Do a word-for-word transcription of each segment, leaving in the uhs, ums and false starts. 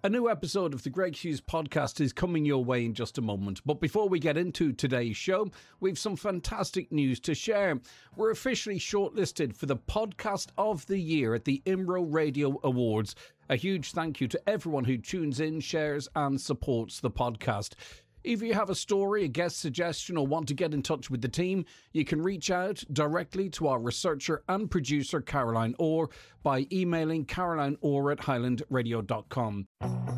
A new episode of the Greg Hughes podcast is coming your way in just a moment. But before we get into today's show, we've some fantastic news to share. We're officially shortlisted for the Podcast of the Year at the I M R O Radio Awards. A huge thank you to everyone who tunes in, shares and supports the podcast. If you have a story, a guest suggestion, or want to get in touch with the team, you can reach out directly to our researcher and producer, Caroline Orr, by emailing caroline orr at highland radio dot com.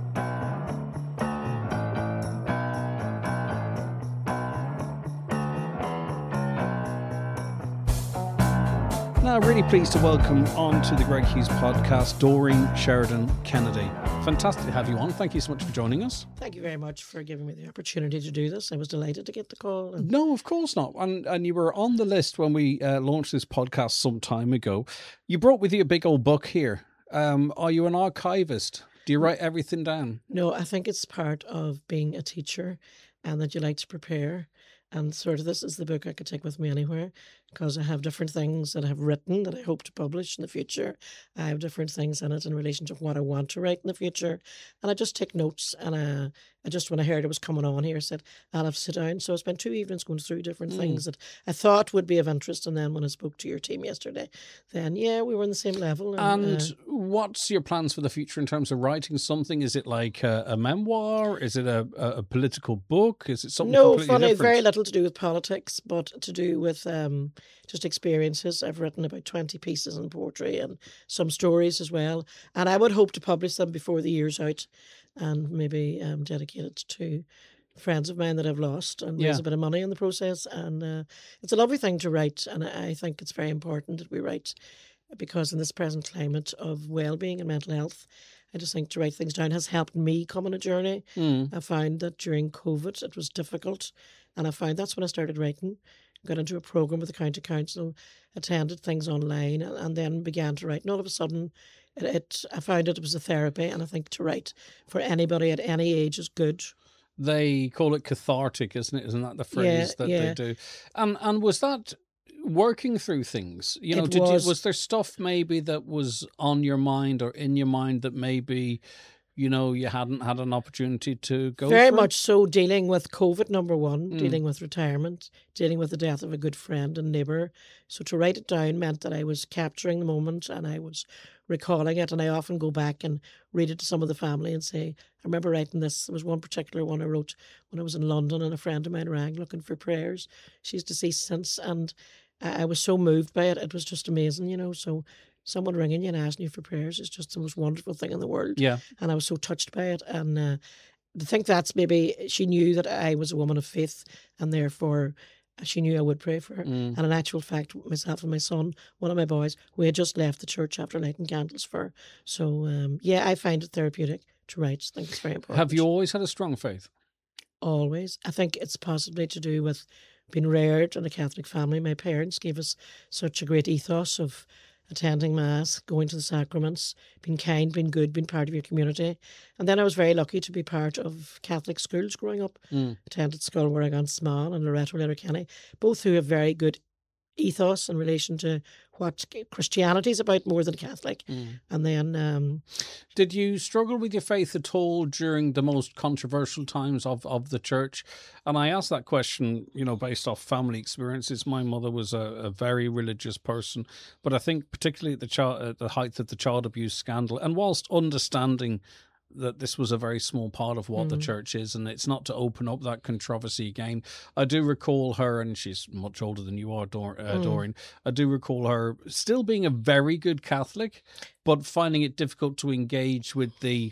Now, really pleased to welcome on to the Greg Hughes podcast, Doreen Sheridan Kennedy. Fantastic to have you on. Thank you so much for joining us. Thank you very much for giving me the opportunity to do this. I was delighted to get the call. And... No, of course not. And and you were on the list when we uh, launched this podcast some time ago. You brought with you a big old book here. Um, are you an archivist? Do you write everything down? No, I think it's part of being a teacher and that you like to prepare. And sort of this is the book I could take with me anywhere because I have different things that I have written that I hope to publish in the future. I have different things in it in relation to what I want to write in the future. And I just take notes. And I, I just, when I heard it was coming on here, I said, I'll have to sit down. So I spent two evenings going through different mm. things that I thought would be of interest. And then when I spoke to your team yesterday, then, yeah, we were on the same level. And, and uh, what's your plans for the future in terms of writing something? Is it like a, a memoir? Is it a, a, a political book? Is it something no, completely funny, different? Very little to do with politics, but to do with um, just experiences. I've written about twenty pieces in poetry and some stories as well. And I would hope to publish them before the year's out and maybe um, dedicate it to friends of mine that I've lost and yeah. raise a bit of money in the process. And uh, it's a lovely thing to write. And I think it's very important that we write because in this present climate of well-being and mental health, I just think to write things down has helped me come on a journey. Mm. I found that during COVID it was difficult. And I found that's when I started writing. Got into a programme with the County Council, attended things online, and, and then began to write. And all of a sudden, it, it I found it was a therapy, and I think to write for anybody at any age is good. They call it cathartic, isn't it? Isn't that the phrase yeah, that yeah. they do? And and was that working through things? You know, it did was. You, was there stuff maybe that was on your mind or in your mind that maybe, you know, you hadn't had an opportunity to go Very through? much so, dealing with COVID, number one, mm. dealing with retirement, dealing with the death of a good friend and neighbour. So to write it down meant that I was capturing the moment and I was recalling it. And I often go back and read it to some of the family and say, I remember writing this. There was one particular one I wrote when I was in London and a friend of mine rang looking for prayers. She's deceased since, and I was so moved by it. It was just amazing, you know, so... Someone ringing you and asking you for prayers is just the most wonderful thing in the world. Yeah. And I was so touched by it. And uh, I think that's maybe she knew that I was a woman of faith and therefore she knew I would pray for her. Mm. And in actual fact, myself and my son, one of my boys, we had just left the church after lighting candles for her. So, um, yeah, I find it therapeutic to write. I think it's very important. Have you always had a strong faith? Always. I think it's possibly to do with being reared in a Catholic family. My parents gave us such a great ethos of attending Mass, going to the sacraments, being kind, being good, being part of your community. And then I was very lucky to be part of Catholic schools growing up. Mm. Attended Scolmore on Small and Loretto Letterkenny, both who have very good ethos in relation to what Christianity is about more than Catholic. Mm. And then... Um, Did you struggle with your faith at all during the most controversial times of, of the church? And I ask that question, you know, based off family experiences. My mother was a, a very religious person, but I think particularly at the, child, at the height of the child abuse scandal, and whilst understanding that this was a very small part of what mm. the church is, and it's not to open up that controversy again. I do recall her, and she's much older than you are, Dor- uh, mm. Doreen. I do recall her still being a very good Catholic, but finding it difficult to engage with the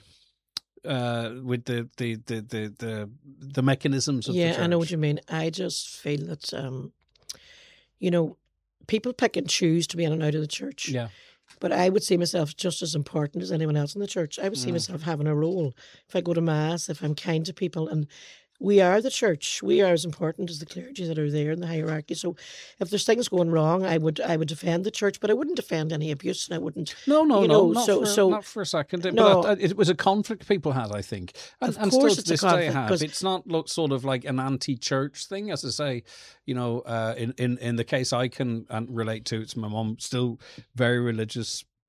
uh, with the the, the the the the mechanisms of yeah, the church. I know what you mean. I just feel that um, you know, people pick and choose to be in and out of the church. Yeah. But I would see myself just as important as anyone else in the church. I would see mm. myself having a role. If I go to Mass, if I'm kind to people, and we are the church. We are as important as the clergy that are there in the hierarchy. So if there's things going wrong, I would I would defend the church, but I wouldn't defend any abuse, and I wouldn't... No, no, you no, know, not, so, for, so, not for a second. No, but it was a conflict people had, I think. And, of and course still it's to this a conflict, day have. It's not look, sort of like an anti-church thing, as I say. You know, uh, in, in, in the case I can relate to, it's my mum, still very religious,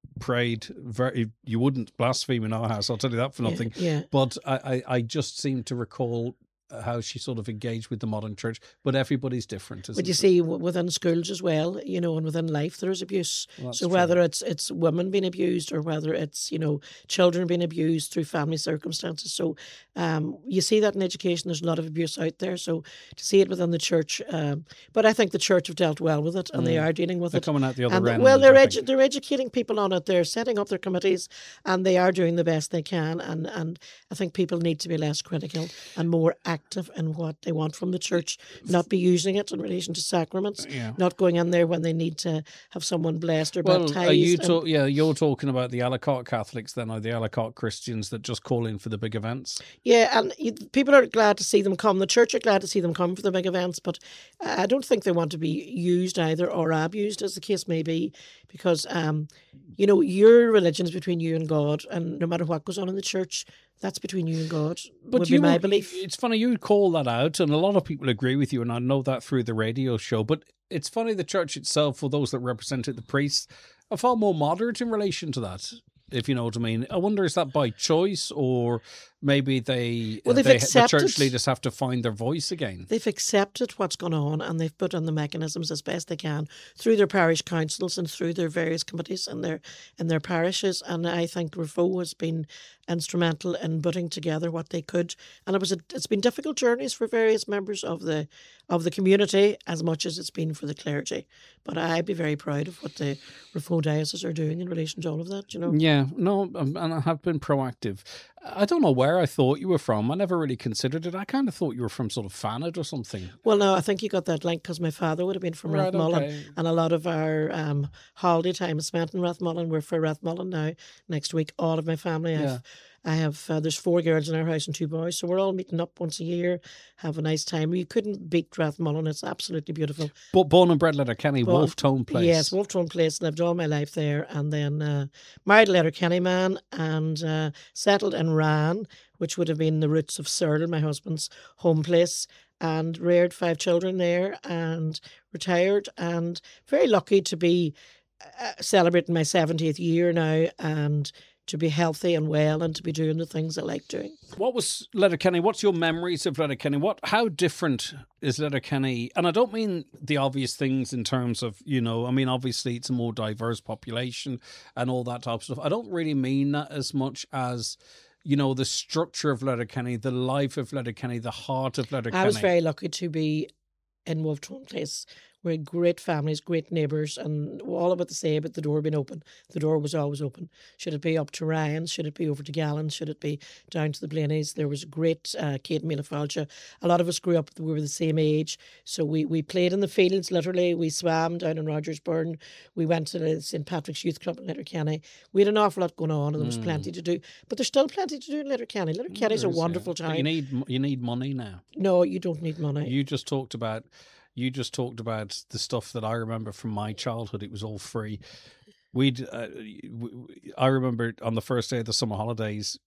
prayed very. You wouldn't blaspheme in our house. I'll tell you that for Yeah, nothing. yeah. But I, I, I just seem to recall how she sort of engaged with the modern church. But everybody's different, isn't But you it? see, w- within schools as well, you know, and within life, there is abuse. Well, that's So true. whether it's it's women being abused or whether it's, you know, children being abused through family circumstances. So um, you see that in education. There's a lot of abuse out there. So to see it within the church, um, but I think the church have dealt well with it, and they are dealing with They're it. coming out the other And end. well, they're I edu- think. they're educating people on it. They're setting up their committees, and they are doing the best they can. And and I think people need to be less critical and more active in what they want from the church, not be using it in relation to sacraments, Yeah. not going in there when they need to have someone blessed or Well, baptized. are you and- talk? Yeah, you're talking about the a la carte Catholics then, or the a la carte Christians that just call in for the big events? Yeah, and you, people are glad to see them come. The church are glad to see them come for the big events, but I don't think they want to be used either or abused, as the case may be, because, um, you know, your religion is between you and God, and no matter what goes on in the church, that's between you and God, But would you be my were- belief. It's funny you call that out, and a lot of people agree with you, and I know that through the radio show. But it's funny the church itself, for those that represent it, the priests, are far more moderate in relation to that. If you know what I mean. I wonder, is that by choice, or maybe they, Well, they've they the accepted- church leaders have to find their voice again? They've accepted what's going on, and they've put on the mechanisms as best they can through their parish councils and through their various committees in their in their parishes. And I think Refoe has been instrumental in putting together what they could. And it was a, it's been difficult journeys for various members of the of the community as much as it's been for the clergy. But I'd be very proud of what the Refoe diocese are doing in relation to all of that. You know. Yeah, no, um, and I have been proactive. I don't know where I thought you were from. I never really considered it. I kind of thought you were from sort of Fanad or something. Well, no, I think you got that link because my father would have been from Right, Rathmullen, okay. and a lot of our um, holiday time is spent in Rathmullen. We're for Rathmullen now next week. All of my family. Yeah. I've, I have. Uh, there's four girls in our house and two boys, so we're all meeting up once a year, have a nice time. You couldn't beat Rathmullen. It's absolutely beautiful. But born and bred Letterkenny, Born- Wolf Tone Place. Yes, Wolftown Place. Lived all my life there, and then uh, married a Letterkenny man and uh, settled in Ran, which would have been the roots of Searle, my husband's home place, and reared five children there, and retired, and very lucky to be uh, celebrating my seventieth year now, and to be healthy and well, and to be doing the things I like doing. What was Letterkenny? What's your memories of Letterkenny? What? How different is Letterkenny? And I don't mean the obvious things in terms of, you know, I mean, obviously it's a more diverse population and all that type of stuff. I don't really mean that as much as, you know, the structure of Letterkenny, the life of Letterkenny, the heart of Letterkenny. I was very lucky to be in Wolftown Place. We're great families, great neighbours, and all about the same, but the door being open. The door was always open. Should it be up to Ryan's? Should it be over to Gallon's? Should it be down to the Blaney's? There was a great uh, Kate Milafalcha. A lot of us grew up, we were the same age, so we, we played in the fields, literally. We swam down in Rogersburn. We went to the Saint Patrick's Youth Club in Letterkenny. We had an awful lot going on, and there was plenty to do. But there's still plenty to do in Letterkenny. Letterkenny's a There is, yeah. wonderful But town. You need you need money now. No, you don't need money. You just talked about you just talked about the stuff that I remember from my childhood. It was all free. We'd uh, w- I remember on the first day of the summer holidays,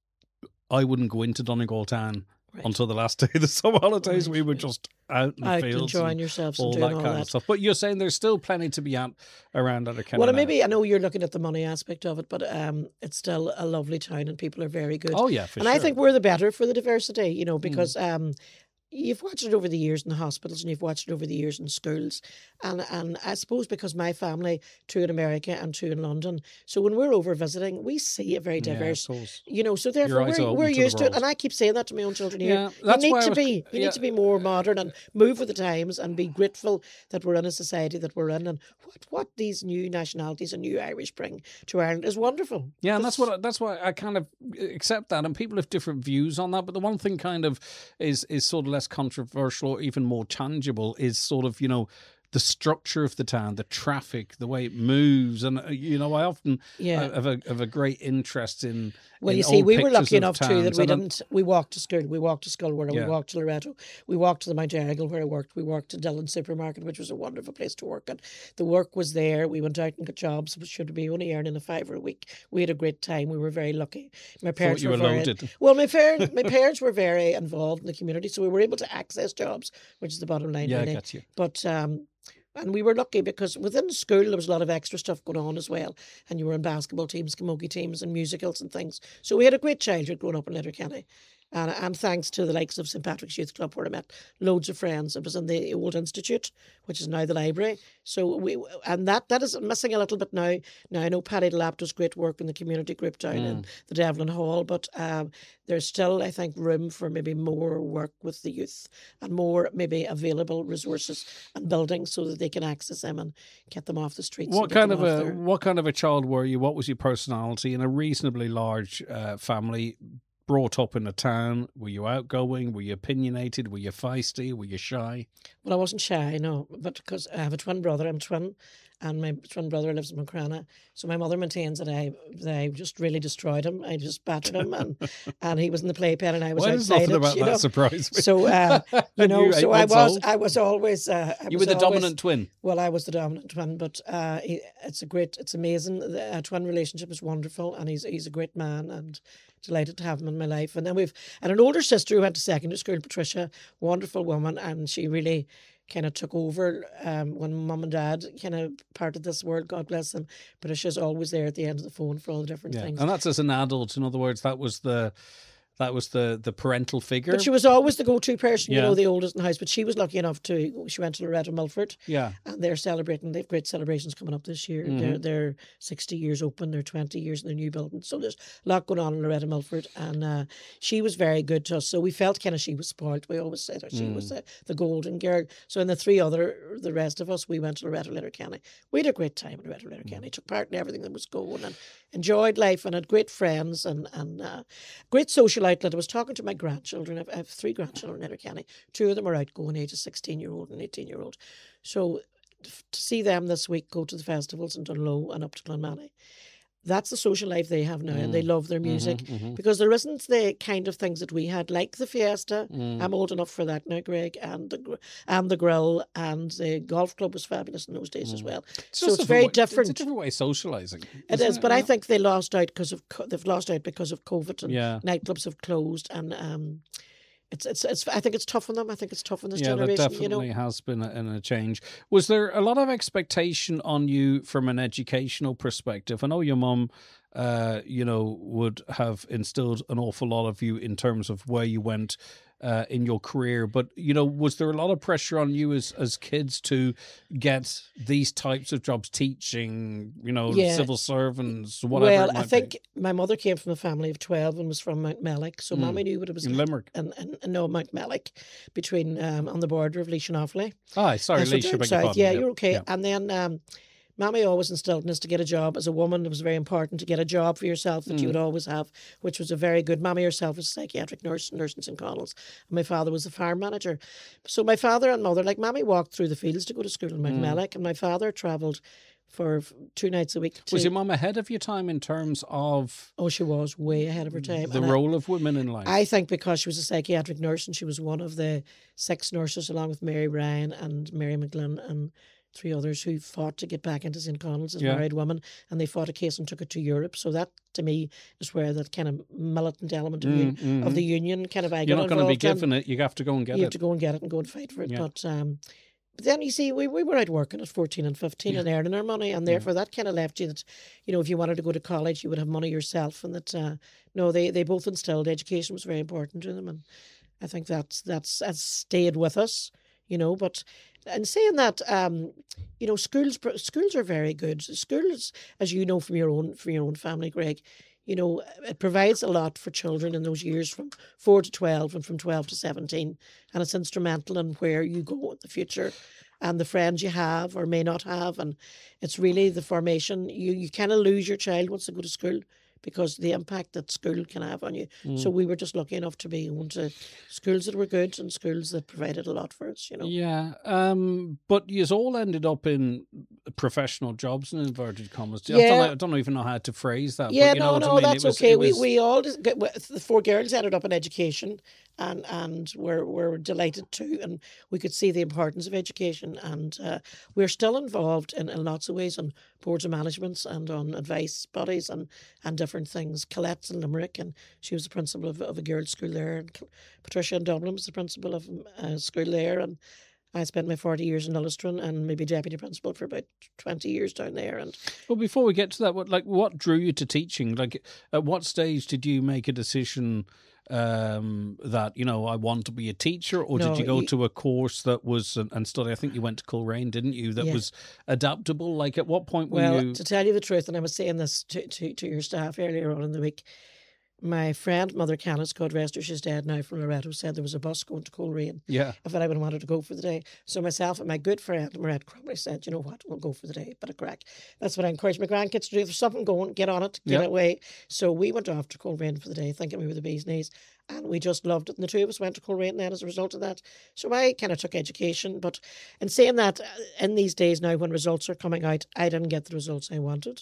I wouldn't go into Donegal town Right. until the last day of the summer holidays. Right, we were right. just out in the Out fields, enjoying and yourselves all and that doing all kind that. of stuff. But you're saying there's still plenty to be out around Letterkenny. Well, now. maybe I know you're looking at the money aspect of it, but um, it's still a lovely town and people are very good. Oh yeah, for and sure. I think we're the better for the diversity, you know, because um, you've watched it over the years in the hospitals and you've watched it over the years in schools. And and I suppose because my family, two in America and two in London, so when we're over visiting, we see a very Yeah, of diverse, course. you know, so therefore eyes are we're, open we're to the used to it. world. And I keep saying that to my own children here. Yeah, you that's need why I to was- be, you yeah. need to be more modern and move with the times and be grateful that we're in a society that we're in. And what, what these new nationalities and new Irish bring to Ireland is wonderful. Yeah, and that's Because- what I- that's why I kind of accept that, and people have different views on that. But the one thing kind of is is sort of less controversial, or even more tangible, is sort of, you know, the structure of the town, the traffic, the way it moves, and uh, you know, I often Yeah. uh, have a have a great interest in. Well, in you see, old we were pictures lucky of enough too that towns, we and I'm- didn't. We walked to school. We walked to Sculwara. Yeah. We walked to Loretto. We walked to the Mount Errigal where I worked. We walked to Dillon Supermarket, which was a wonderful place to work. And the work was there. We went out and got jobs, which should be only earning a fiver a week. We had a great time. We were very lucky. My parents you were were very loaded. well. My parents, my parents were very involved in the community, so we were able to access jobs, which is the bottom line. Yeah, I really. get you. But um, And we were lucky because within school there was a lot of extra stuff going on as well. And you were in basketball teams, camogie teams and musicals and things. So we had a great childhood growing up in Letterkenny. And, and thanks to the likes of Saint Patrick's Youth Club, where I met loads of friends. It was in the old institute, which is now the library. So we and that that is missing a little bit now. Now I know Paddy Delap does great work in the community group down mm. in the Devlin Hall, but um, there's still, I think, room for maybe more work with the youth and more maybe available resources and buildings so that they can access them and get them off the streets. What kind of a their... what kind of a child were you? What was your personality in a reasonably large uh, family? Brought up in a town, were you outgoing? Were you opinionated? Were you feisty? Were you shy? Well, I wasn't shy, no, but because I have a twin brother, I'm twin, and my twin brother lives in Macrana. So my mother maintains that I that I just really destroyed him. I just battered him, and and he was in the playpen, and I was well, outside nothing it. about You that know? surprise me. So uh, you know, you so I was old. I was always uh, I you was were the always, dominant twin. Well, I was the dominant twin, but uh, he, it's a great, it's amazing. The uh, twin relationship is wonderful, and he's he's a great man, and delighted to have him in my life. And then we've and an older sister who went to secondary school, Patricia, wonderful woman, and she really kind of took over um, when mum and dad kind of parted this world. God bless them. Patricia's always there at the end of the phone for all the different yeah. things. And that's as an adult. In other words, that was the that was the the parental figure. But she was always the go-to person, yeah. you know, the oldest in the house. But she was lucky enough to, she went to Loretta Milford. Yeah. And they're celebrating, they have great celebrations coming up this year. Mm-hmm. They're they're sixty years open, they're twenty years in their new building. So there's a lot going on in Loretta Milford. And uh, she was very good to us. So we felt kind of she was spoiled. We always said her. She mm. was the, the golden girl. So in the three other, the rest of us, we went to Loretta Letterkenny. We had a great time in Loretta Letterkenny. Mm. Took part in everything that was going and enjoyed life and had great friends and, and uh, great social outlet. I was talking to my grandchildren. I've, I have three grandchildren in Letterkenny. Two of them are outgoing, ages sixteen-year-old and eighteen-year-old. So to see them this week go to the festivals in Dunlow and up to Clonmany, that's the social life they have now, mm. and they love their music mm-hmm, mm-hmm. because there isn't the kind of things that we had, like the Fiesta. Mm. I'm old enough for that now, Greg, and the and the grill and the golf club was fabulous in those days mm. as well. It's so it's very way, different. It's a different way of socialising. It is, it? but yeah. I think they lost out because of they've lost out because of COVID and yeah. nightclubs have closed and. Um, It's, it's, it's, I think it's tough on them. I think it's tough on this yeah, generation. Yeah, there definitely you know? has been a, a change. Was there a lot of expectation on you from an educational perspective? I know your mum, uh, you know, would have instilled an awful lot of you in terms of where you went uh, in your career. But, you know, was there a lot of pressure on you as, as kids to get these types of jobs, teaching, you know, yeah. civil servants, whatever Well, it might I think be? My mother came from a family of twelve and was from Mount Mellick. So mm. Mommy knew what it was in like. Limerick. And, and, and no, Mount Mellick, between um, on the border of Laois and Offaly. Ah, sorry, uh, so Laois, sorry, beg yeah, your you're okay. Yeah. And then... Um, Mammy always instilled in us to get a job as a woman. It was very important to get a job for yourself that mm. you would always have, which was a very good. Mammy herself was a psychiatric nurse, nurse in Saint Connell's, and my father was a farm manager. So my father and mother, like Mammy, walked through the fields to go to school in Mount mm. Mellick, and my father travelled for two nights a week. To... Was your mum ahead of your time in terms of? Oh, she was way ahead of her time. The and role I, of women in life. I think because she was a psychiatric nurse, and she was one of the six nurses, along with Mary Ryan and Mary McGlynn and three others who fought to get back into Saint Connell's as yeah. married women, and they fought a case and took it to Europe. So that, to me, is where that kind of militant element of, mm, mm-hmm. of the union kind of I You're not going to be given in. it. You have to go and get you it. You have to go and get it and go and fight for it. Yeah. But um, but then you see, we, we were out working at fourteen and fifteen yeah. and earning our money, and therefore yeah. that kind of left you that, you know, if you wanted to go to college, you would have money yourself, and that uh, no, they they both instilled education was very important to them, and I think that's that's that's stayed with us, you know, but. And saying that, um, you know, schools schools are very good. Schools, as you know from your own from your own family, Greg, you know, it provides a lot for children in those years from four to twelve and from twelve to seventeen, and it's instrumental in where you go in the future, and the friends you have or may not have, and it's really the formation. You you kind of lose your child once they go to school, because the impact that school can have on you. Mm. So we were just lucky enough to be going to schools that were good and schools that provided a lot for us, you know. Yeah, um, but you all ended up in professional jobs in inverted commas. Yeah. I, don't know, I don't even know how to phrase that. Yeah, but you no, know what no, I mean? that's was, okay. was... We we all, the four girls ended up in education, and, and we're, we're delighted too. And we could see the importance of education. And uh, we're still involved in, in lots of ways on boards of managements and on advice bodies and, and different things. Colette's in Limerick, and she was the principal of, of a girls' school there. And Patricia in Dublin was the principal of a school there. And I spent my forty years in Ullastron and maybe deputy principal for about twenty years down there. And well, before we get to that, what like what drew you to teaching? Like, at what stage did you make a decision um, that, you know, I want to be a teacher, or No, did you go you- to a course that was and, and study? I think you went to Coleraine, didn't you? That Yeah. was adaptable. Like, at what point were well, you? to tell you the truth, and I was saying this to, to, to your staff earlier on in the week, my friend, Mother Canis, God rest her, she's dead now, from Loretto, said there was a bus going to Coleraine Yeah, if anyone wanted to go for the day. So myself and my good friend, Marette Crumley, said, you know what, we'll go for the day, bit of crack. That's what I encourage my grandkids to do. If there's something going, get on it, get Yep. away. So we went off to Coleraine for the day, thinking we were the bee's knees, and we just loved it. And the two of us went to Coleraine then as a result of that. So I kind of took education. But in saying that, uh, in these days now when results are coming out, I didn't get the results I wanted.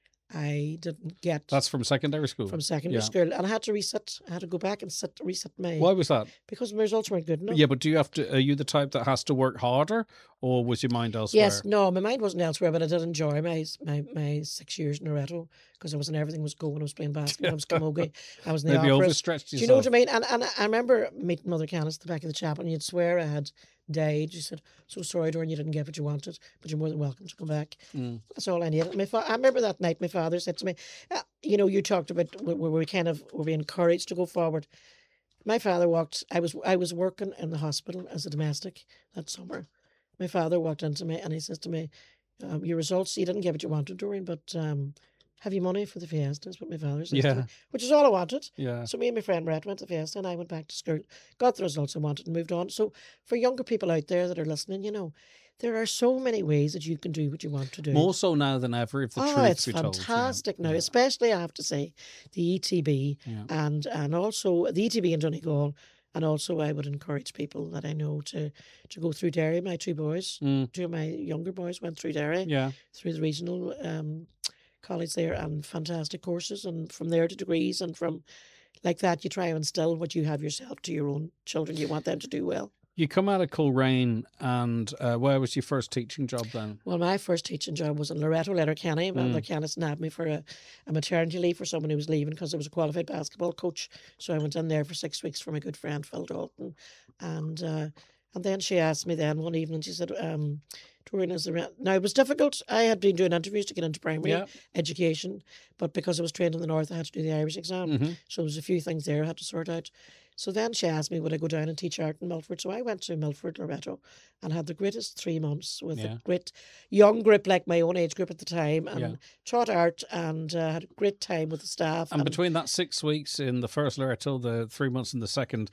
I didn't get that's from secondary school. from secondary yeah. school, and I had to resit. I had to go back and sit resit my Why was that? because my results weren't good enough. Yeah, but do you have to? Are you the type that has to work harder, or was your mind elsewhere? Yes, no, my mind wasn't elsewhere, but I did enjoy my my, my six years in Loretto because I was in everything was going. I was playing basketball, I was camogie, I was in the Maybe operas. overstretched Do yourself. you know what I mean? And and I remember meeting Mother Canis at the back of the chapel, and you'd swear I had died. She said, "So sorry, Doreen, you didn't get what you wanted, but you're more than welcome to come back." Mm. That's all I needed. My fa- I remember that night. My father said to me, uh, "You know, you talked about where we were kind of were we encouraged to go forward." My father walked. I was I was working in the hospital as a domestic that summer. My father walked into me and he says to me, um, "Your results, you didn't get what you wanted, Doreen, but um, have you money for the fiesta?" That's what my father says to Yeah. me, which is all I wanted. Yeah. So me and my friend Brett went to the fiesta, and I went back to school, got the results I wanted, and moved on. So for younger people out there that are listening, you know, there are so many ways that you can do what you want to do. More so now than ever, if the Oh, truth it's be told. yeah. fantastic now, Yeah. especially I have to say the E T B Yeah. and and also the E T B in Donegal, and also I would encourage people that I know to to go through Derry. My two boys, Mm. two of my younger boys went through Derry Yeah. through the regional um, college there, and fantastic courses, and from there to degrees, and from like that you try and instill what you have yourself to your own children. You want them to do well. You come out of Coleraine, and uh, where was your first teaching job then? Well, my first teaching job was in Loretto, Letterkenny. Mm. Mother Canis nabbed me for a, a maternity leave for someone who was leaving because I was a qualified basketball coach. So I went in there for six weeks for my good friend Phil Dalton. And uh, and then she asked me then one evening, she said, um, Doreen, is there... Now, it was difficult. I had been doing interviews to get into primary Yeah. education, but because I was trained in the north, I had to do the Irish exam. Mhm. So there was a few things there I had to sort out. So then she asked me, would I go down and teach art in Milford? So I went to Milford, Loretto, and had the greatest three months with Yeah. a great young group, like my own age group at the time, and Yeah. taught art and uh, had a great time with the staff. And between that six weeks in the first Loretto, the three months in the second,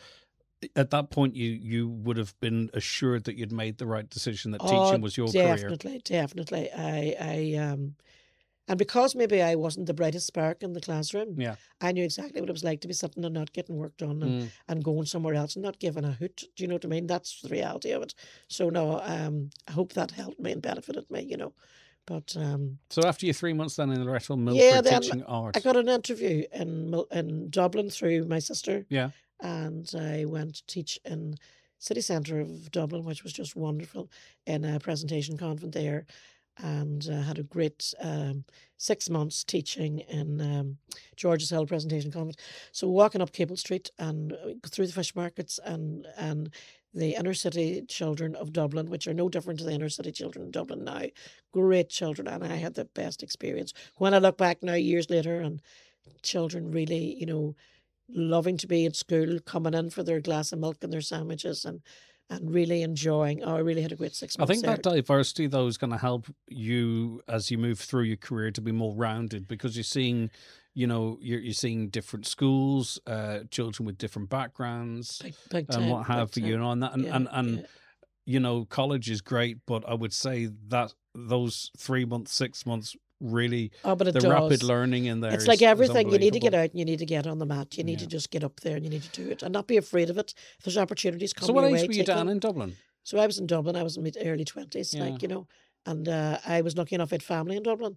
at that point you you would have been assured that you'd made the right decision, that Oh, teaching was your career. definitely, definitely. I, I, um, and because maybe I wasn't the brightest spark in the classroom, Yeah. I knew exactly what it was like to be sitting and not getting work done, and, Mm. and going somewhere else and not giving a hoot. Do you know what I mean? That's the reality of it. So no, um, I hope that helped me and benefited me. You know, but um, So after your three months then in Loretto, Milford, Yeah, then teaching art. I got an interview in Mil- in Dublin through my sister. Yeah. And I went to teach in city centre of Dublin, which was just wonderful, in a presentation convent there, and uh, had a great um, six months teaching in um, George's Hill Presentation Convent. So walking up Cable Street and uh, through the fish markets and and the inner city children of Dublin, which are no different to the inner city children in Dublin now, great children, and I had the best experience. When I look back now, years later, and children really, you know, loving to be at school, coming in for their glass of milk and their sandwiches, and and really enjoying. Oh, I really had a great six I months think that there. diversity, though, is going to help you as you move through your career to be more rounded, because you're seeing, you know, you're, you're seeing different schools, uh, children with different backgrounds, Big, big and time, what have big you, time. know, and that, and, Yeah, and, and yeah. you know, college is great, but I would say that those three months, six months, really, Oh, but it the does. rapid learning in there. It's is- like is everything. You need to get unbelievable. out and you need to get on the mat. You need Yeah. to just get up there and you need to do it and not be afraid of it. If there's opportunities coming So, what your age way, were you take down them. in Dublin? So I was in Dublin. I was in my early twenties, Yeah. like, you know, and uh, I was lucky enough I had family in Dublin.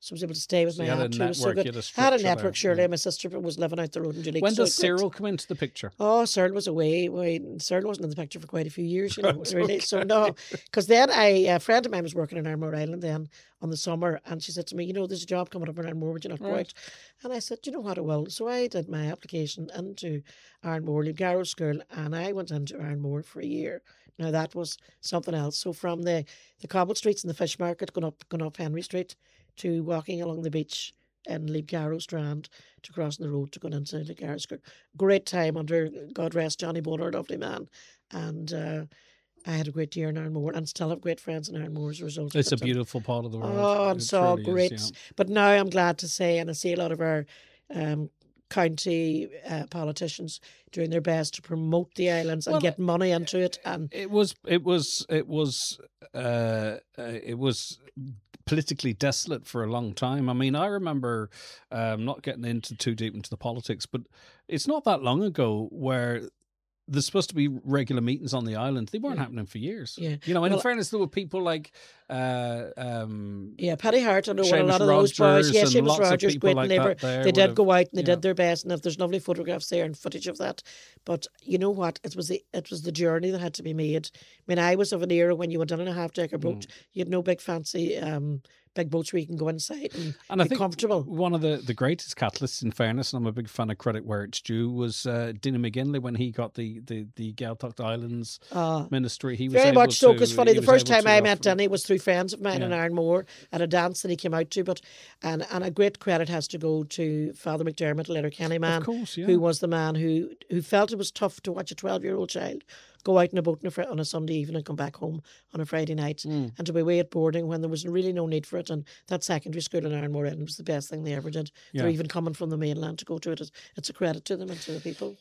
So I was able to stay with So my you had a aunt, who was so network, good. you had a I had a structure network, there, surely. yeah. My sister was living out the road in Duleek. When so does it clicked. Cyril come into the picture? Oh, Cyril was away. Wait, Cyril wasn't in the picture for quite a few years, you know, Right, really. So no, because then I, a friend of mine was working in Armore Island then on the summer, and she said to me, you know, there's a job coming up in Armore, would you not go Right. out? And I said, you know what, I will. So I did my application into Armore, Leave Garrow School, and I went into Armore for a year. Now that was something else. So from the, the cobbled streets and the fish market, going up, going up Henry Street, to walking along the beach in Leave Garrow Strand, to crossing the road to going into the Garrow School. Great time under, God rest Johnny Bonner, lovely man. And uh, I had a great year in Armore and still have great friends in Armore as a result of It's it. a beautiful part of the world. Oh, and It saw truly great. is, yeah. But now I'm glad to say, and I see a lot of our um, county uh, politicians doing their best to promote the islands and Well, get money into it. And It was, it was, it was, uh, uh, it was politically desolate for a long time. I mean, I remember, um, not getting into too deep into the politics, but it's not that long ago where there's supposed to be regular meetings on the island. They weren't Yeah. happening for years. Yeah. You know, and Well, in fairness, there were people like, uh, um, yeah, Paddy Hart, I know what a Seamus lot of those boys. Rogers Yeah, and Seamus lots of Rogers, people great like neighbour. that there They would did have- go out and they yeah. did their best, and if there's lovely photographs there and footage of that. But you know what? It was the it was the journey that had to be made. I mean, I was of an era when you went on in a half decker boat. You had no big fancy um, big boats where you can go inside and, And I be think comfortable. one of the, the greatest catalysts, in fairness, and I'm a big fan of Credit Where It's Due, was uh, Dina McGinley when he got the the the Gaeltacht Islands Ah. ministry. He was Very able much so, to- because funny, he the was first able time to I offer- met Denny was through friends of mine in Yeah. Ironmore at a dance that he came out to. But and and a great credit has to go to Father McDermott, a Letterkenny man, Of course, yeah. who was the man who who felt it was tough to watch a twelve year old child go out in a boat on a, fr- on a Sunday evening and come back home on a Friday night, Mm. and to be away at boarding when there was really no need for it. And that secondary school in Ironmore Island was the best thing they ever did. They're Yeah. even coming from the mainland to go to it. It's, it's a credit to them and to the people.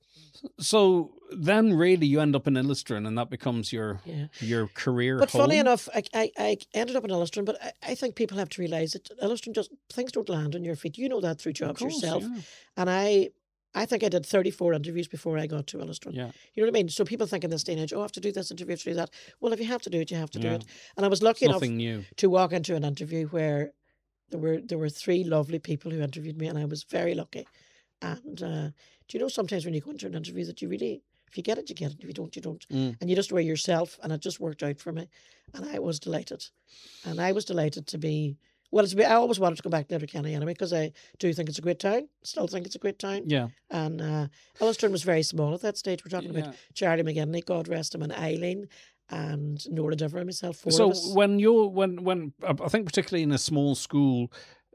So then, really, you end up in Illustrin, and that becomes your Yeah. your career. But funny home. enough, I, I, I ended up in Illustrin, but I, I think people have to realise that Illustrin just, things don't land on your feet. You know that through Of jobs course, yourself. yeah. And I I think I did thirty-four interviews before I got to Illustrin. Yeah. You know what I mean? So people think in this day and age, oh, I have to do this interview, I have to do that. Well, if you have to do it, you have to do Yeah. it. And I was lucky enough Nothing new. to walk into an interview where there were there were three lovely people who interviewed me, and I was very lucky. And uh, do you know sometimes when you go into an interview that you really, if you get it, you get it. If you don't, you don't. Mm. And you just were yourself, and it just worked out for me. And I was delighted. And I was delighted to be, well, to be, I always wanted to go back to Letterkenny anyway, because I do think it's a great town. Still think it's a great town. Yeah. And uh, Illustrin was very small at that stage. We're talking Yeah. about Charlie McGinley, God rest him, and Eileen, and Nora Diver and myself, four So of us. when you're when when I think particularly in a small school,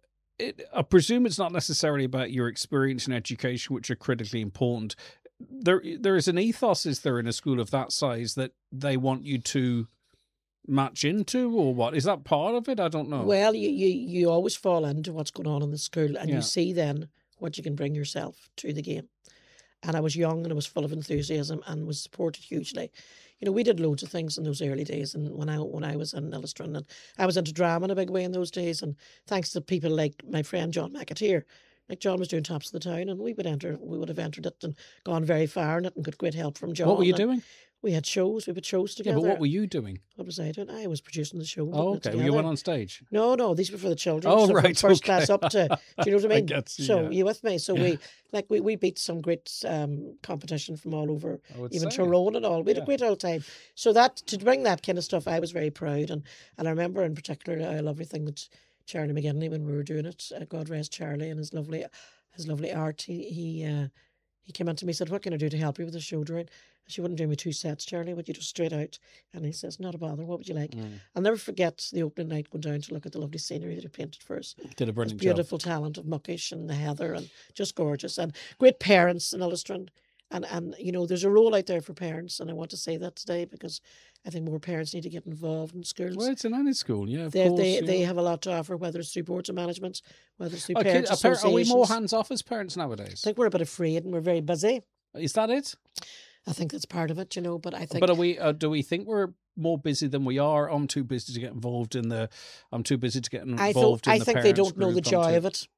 it, I presume it's not necessarily about your experience and education, which are critically important. There there is an ethos, is there, in a school of that size that they want you to match into, or what? Is that part of it? I don't know. Well, you, you, you always fall into what's going on in the school, and Yeah. you see then what you can bring yourself to the game. And I was young and I was full of enthusiasm and was supported hugely. You know, we did loads of things in those early days, and when I when I was in Illustrin, and I was into drama in a big way in those days. And thanks to people like my friend John McAteer, like John was doing Tops of the Town, and we would enter, we would have entered it and gone very far in it, and got great help from John. What were you and doing? We had shows, we put shows Yeah, together. but what were you doing? What was I doing? I was producing the show. Oh, putting it okay. Well, you together. went on stage. No, no, these were for the children. Oh, so right, From first okay. class up to, do you know what I I mean? get you, so yeah. you with me? So we like we, we beat some great um, competition from all over, I would even say. Tyrone and all. We had Yeah. a great old time. So that to bring that kind of stuff, I was very proud, and and I remember in particular a lovely thing that Charlie McGinley, when we were doing it, uh, God rest Charlie and his lovely his lovely art. He he uh, he came in to me and said, "What can I do to help you with the show, Doreen?" She wouldn't do me two sets, Charlie. Would you just straight out? And he says, "Not a bother. What would you like?" Mm. I'll never forget the opening night going down to look at the lovely scenery that he painted for us. Did a His brilliant job. beautiful talent of Muckish and the Heather, and just gorgeous, and great parents in Illustrin. And, and you know, there's a role out there for parents, and I want to say that today because I think more parents need to get involved in schools. Well, it's in any school, yeah. Of they, course, they, yeah. they have a lot to offer, whether it's through boards of management, whether it's through Okay, parents a par- are we more associations. hands off as parents nowadays? I think we're a bit afraid and we're very busy. Is that it? I think that's part of it, you know, but I think... But are we? Uh, do we think we're more busy than we are? I'm too busy to get involved in the. I'm too busy to get I, involved thought, in I the think they parents don't know the group. I'm joy too- of it.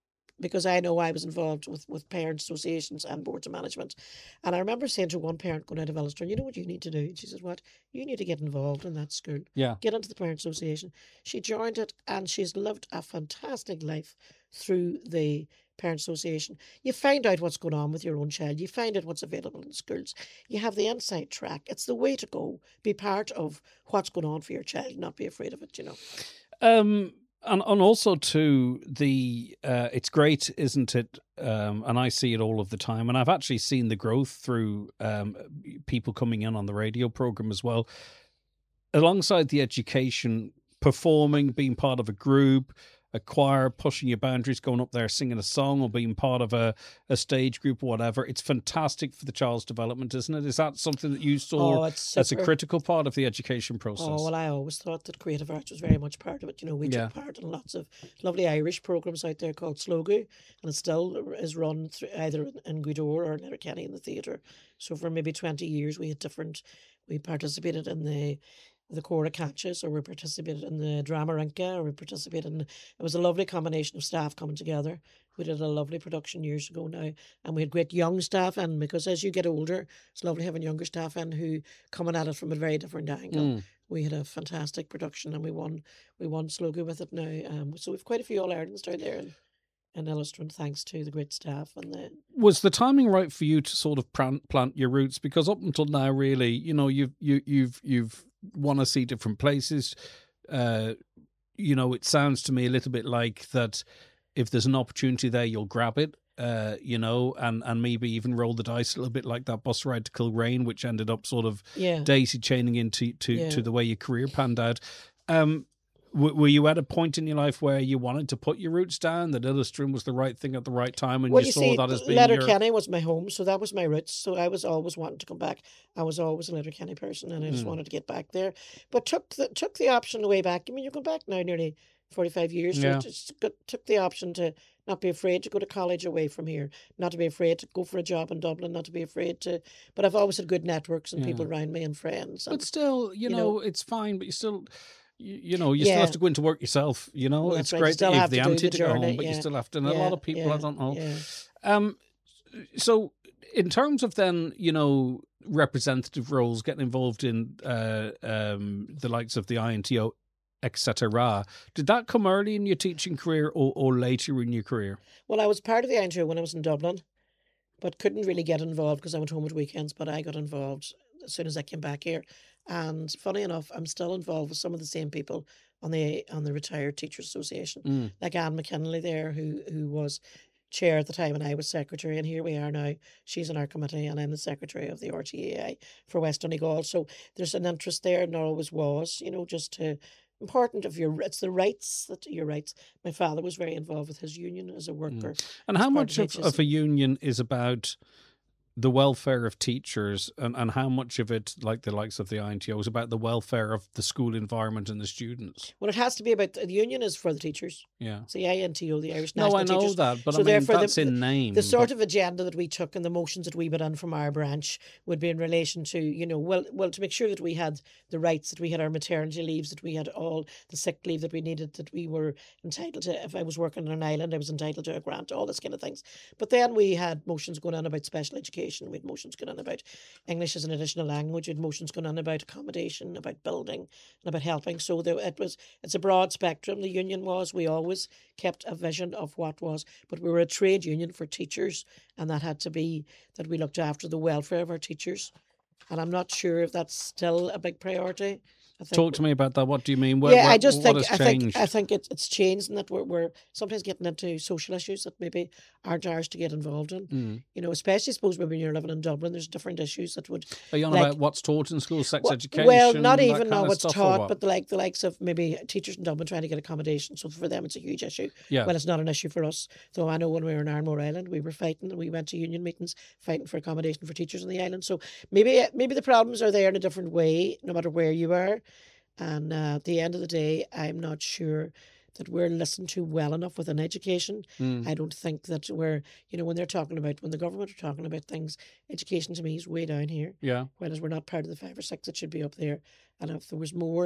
because I know I was involved with, with parent associations and boards of management. And I remember saying to one parent going out of Elliston, you know what you need to do? And she says, what? You need to get involved in that school. Yeah. Get into the parent association. She joined it and she's lived a fantastic life through the parent association. You find out what's going on with your own child. You find out what's available in schools. You have the inside track. It's the way to go. Be part of what's going on for your child. Not be afraid of it, you know. Um, and, and also too, the uh, it's great, isn't it? Um, and I see it all of the time. And I've actually seen the growth through um, people coming in on the radio program as well. Alongside the education, performing, being part of a group, a choir, pushing your boundaries, going up there, singing a song, or being part of a, a stage group or whatever. It's fantastic for the child's development, isn't it? Is that something that you saw Oh, it's as a super. critical part of the education process? Oh, well, I always thought that creative arts was very much part of it. You know, we Yeah. took part in lots of lovely Irish programs out there called Slogu, and it still is run through either in, in Gweedore or in Letterkenny in the theatre. So for maybe twenty years, we had different, we participated in the the Cora Catches, or we participated in the Drama Rinka, or we participated in, it was a lovely combination of staff coming together. We did a lovely production years ago now, and we had great young staff in, because as you get older, it's lovely having younger staff in who coming at it from a very different angle. Mm. We had a fantastic production, and we won we won Slogo with it now. Um, so we've quite a few All Irelands down there in, in Elliston, thanks to the great staff. And the Was the timing right for you to sort of plant, plant your roots? Because up until now, really, you know, you've you you've you've want to see different places. Uh, you know, it sounds to me a little bit like that. If there's an opportunity there, you'll grab it. Uh, you know, and and maybe even roll the dice a little bit, like that bus ride to Kilrain, which ended up sort of yeah. daisy chaining into to, Yeah. to the way your career panned out. Um, w- were you at a point in your life where you wanted to put your roots down, that Illustrating was the right thing at the right time, and Well, you, you saw see, that as being your... Letterkenny was my home, so that was my roots. So I was always wanting to come back. I was always a Letterkenny person, and I just Mm. wanted to get back there. But took the took the option way back. I mean, you're going back now nearly forty-five years. So Yeah. just got, took the option to not be afraid to go to college away from here, not to be afraid to go for a job in Dublin, not to be afraid to. But I've always had good networks and Yeah. people around me and friends. And, But still, you, you know, know- it's fine, but you still... You, you know, you still Yeah. have to go into work yourself. You know, Well, it's that's right. You great still that you have have the to do ante the to go home, journey, but you yeah. still have to. And a yeah, lot of people, I yeah, don't know. Yeah. Um, so in terms of then, you know, representative roles, getting involved in uh, um, the likes of the I N T O, et cetera, did that come early in your teaching career or, or later in your career? Well, I was part of the I N T O when I was in Dublin, but couldn't really get involved because I went home at weekends. But I got involved as soon as I came back here. And funny enough, I'm still involved with some of the same people on the on the Retired Teachers Association, Mm. like Anne McKinley there, who who was chair at the time, and I was secretary. And here we are now. She's in our committee, and I'm the secretary of the R T A I for West Donegal. So there's an interest there, and there always was. You know, just to important of your it's the rights that your rights. My father was very involved with his union as a worker. And how It's part much of of, H S of a union is about the welfare of teachers, and, and how much of it, like the likes of the I N T O, is about the welfare of the school environment and the students? Well, it has to be about the union is for the teachers. Yeah. It's the I N T O, the Irish No, National I know Teachers. that, but So I mean, therefore the- that's in name. The sort but- of agenda that we took and the motions that we put in from our branch would be in relation to, you know, well, well, to make sure that we had the rights, that we had our maternity leaves, that we had all the sick leave that we needed, that we were entitled to. If I was working on an island, I was entitled to a grant, all this kind of things. But then we had motions going on about special education. We had motions going on about English as an additional language. We had motions going on about accommodation, about building, and about helping. So there, it was. It's a broad spectrum. The union was. We always kept a vision of what was, but we were a trade union for teachers, and that had to be that we looked after the welfare of our teachers. And I'm not sure if that's still a big priority. I think Talk to me about that. What do you mean? Where, yeah, where- I just what think has I think changed? I think it, it's changed in that we're, we're sometimes getting into social issues that maybe aren't ours to get involved in. Mm. You know, especially I suppose when you're living in Dublin, there's different issues that would Are you on like- about what's taught in school, sex well, education? well, not that even kind know of what's stuff, or taught, what? but the like the likes of maybe teachers in Dublin trying to get accommodation. So for them, it's a huge issue. Yeah. Well, it's not an issue for us. So I know when we were in Armore Island, we were fighting, and we went to union meetings fighting for accommodation for teachers on the island. So maybe maybe the problems are there in a different way, no matter where you are. And uh, at the end of the day, I'm not sure that we're listened to well enough within education. Mm. I don't think that we're, you know, when they're talking about, when the government are talking about things, education to me is way down here, Yeah. whereas we're not part of the five or six that should be up there. And if there was more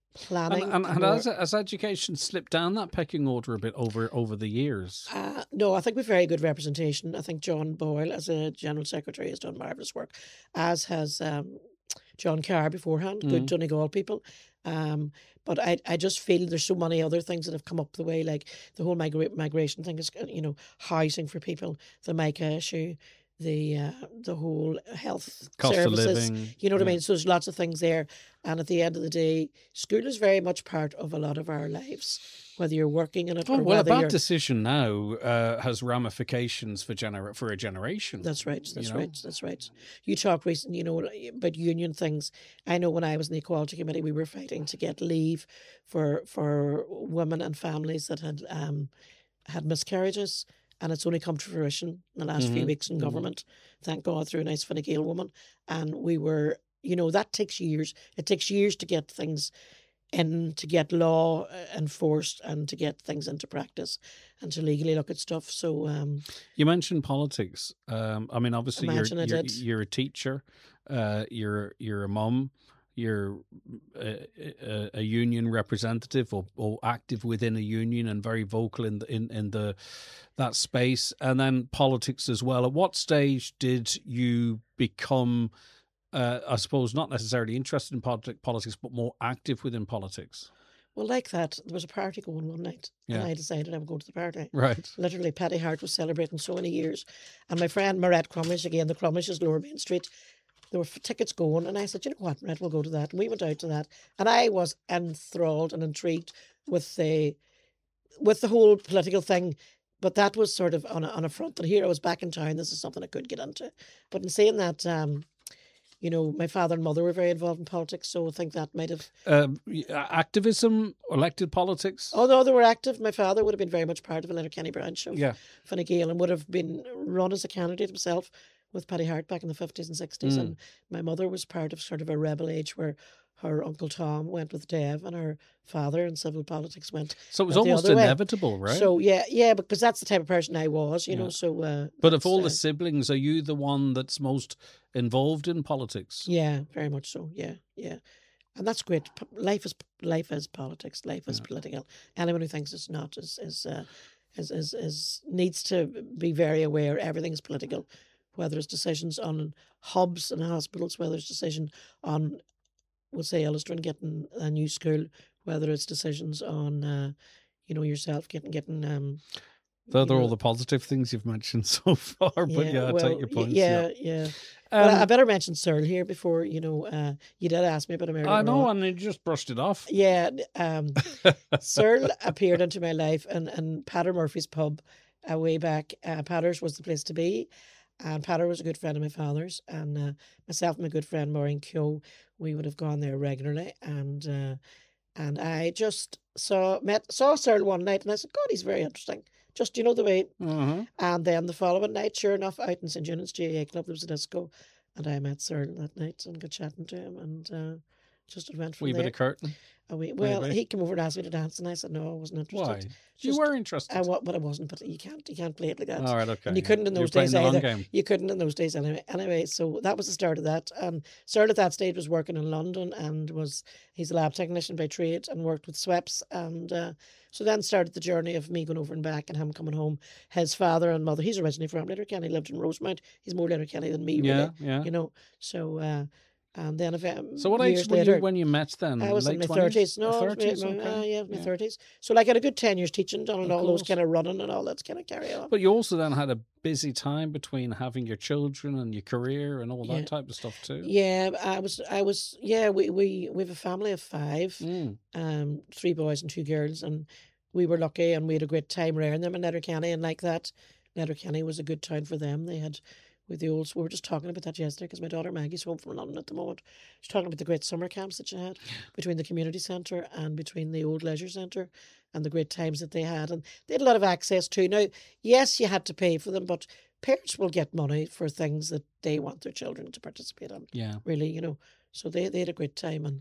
planning. And, and, and more- has, has education slipped down that pecking order a bit over over the years? Uh, no, I think we've very good representation. I think John Boyle, as a General Secretary, has done marvellous work, as has um, John Carr beforehand, good Mm. Donegal people. Um, but I, I just feel there's so many other things that have come up the way, like the whole migra- migration thing is, you know, housing for people, the MICA issue, the uh, the whole health Cost services. of living. You know what I yeah. mean? So there's lots of things there. And at the end of the day, school is very much part of a lot of our lives, whether you're working in it Oh, or well, a whether bad you're... decision now uh, has ramifications for gener- for a generation. That's right. That's you know? right. That's right. You talk recently, you know, about union things. I know when I was in the Equality Committee, we were fighting to get leave for for women and families that had um had miscarriages, and it's only come to fruition in the last few Mhm, weeks in mhm. government. Thank God, through a nice Fine Gael woman, and we were, you know, that takes years. It takes years to get things in, to get law uh, enforced, and to get things into practice, and to legally look at stuff. So um, You mentioned politics. Um, I mean, obviously, you're Imagine I you're, did. you're a teacher. Uh, you're you're a mum. You're a, a, a union representative, or, or active within a union, and very vocal in the, in in the that space, and then politics as well. At what stage did you become, uh, I suppose, not necessarily interested in politi- politics, but more active within politics? Well, like that, there was a party going one night, Yeah. and I decided I would go to the party. Right. Literally, Paddy Hart was celebrating so many years, and my friend Marette Crumlish, again, the Crumlishes, Lower Main Street, there were f- tickets going, and I said, you know what, Marette, we'll go to that. And we went out to that, and I was enthralled and intrigued with the with the whole political thing. But that was sort of on a, on a front that here I was back in town. This is something I could get into. But in saying that, um, you know, my father and mother were very involved in politics, so I think that might have... Um, y- activism, elected politics. Although they were active, my father would have been very much part of a Letterkenny branch of Yeah. Fine Gael, and would have been run as a candidate himself with Paddy Hart back in the fifties and sixties. Mm. And my mother was part of sort of a rebel age where her Uncle Tom went with Dev, and her father in civil politics went So it was went the almost other way. inevitable, right? So yeah, yeah, because that's the type of person I was, you Yeah. know. So, uh, But of that's, all uh, the siblings, are you the one that's most involved in politics? yeah, very much so. Yeah, yeah, and that's great. P- Life is life is politics. Life is Yeah. political. Anyone who thinks it's not is is uh, is, is is needs to be very aware. Everything is political, whether it's decisions on hubs and hospitals, whether it's decision on, we'll say, Illustrating getting a new school, whether it's decisions on, uh, you know, yourself getting getting um. Those you are know, all the positive things you've mentioned so far, but yeah, I well, take your y- points. Yeah, yeah. Um, But I, I better mention Searle here before, you know, uh, you did ask me about American I know, Raw. and you just brushed it off. Yeah, um, Searle appeared into my life in, in Patter Murphy's pub a way back. Uh, Patter's was the place to be, and Patter was a good friend of my father's, and uh, myself and my good friend Maureen Keogh, we would have gone there regularly, and uh, and I just saw met saw Searle one night, and I said, God, he's very interesting. Just, you know, the way. Uh-huh. And then the following night, sure enough, out in Saint Eunice G A A Club, there was a disco, and I met Searle that night and got chatting to him, and uh, just it went from Wee there. bit of curtain. A wee- well, maybe. he came over and asked me to dance, and I said no, I wasn't interested. Why? You Just- were interested. I wa- but I wasn't. But you can't, you can't play it like that. All right, okay. And you couldn't in You're those playing days the long either. game. You couldn't in those days anyway. Anyway, so that was the start of that. And Searle at that stage was working in London, and was he's a lab technician by trade, and worked with Sweps, and uh, so then started the journey of me going over and back, and him coming home. His father and mother, he's originally from Letterkenny, lived in Rosemount. He's more Letterkenny than me, really. Yeah, yeah. You know, so uh, and then if, um, So what years age were later, you when you met then? I was Late in my twenties? thirties. No, I was thirties, my, my, okay. uh, yeah, my Yeah. thirties. So like I had a good ten years teaching, done and Of all those course. kind of running and all that kind of carry on. But you also then had a busy time between having your children and your career and all that Yeah. type of stuff too. Yeah, I was, I was, yeah. We we we have a family of five, Mm. um, three boys and two girls, and we were lucky, and we had a great time rearing them in Letterkenny, and like that, Letterkenny was a good town for them. They had. With the old, we were just talking about that yesterday because my daughter Maggie's home from London at the moment. She's talking about the great summer camps that she had between the community centre and between the old leisure centre, and the great times that they had. And they had a lot of access to. Now, yes, you had to pay for them, but parents will get money for things that they want their children to participate in, Yeah. really, you know. So they, they had a great time. And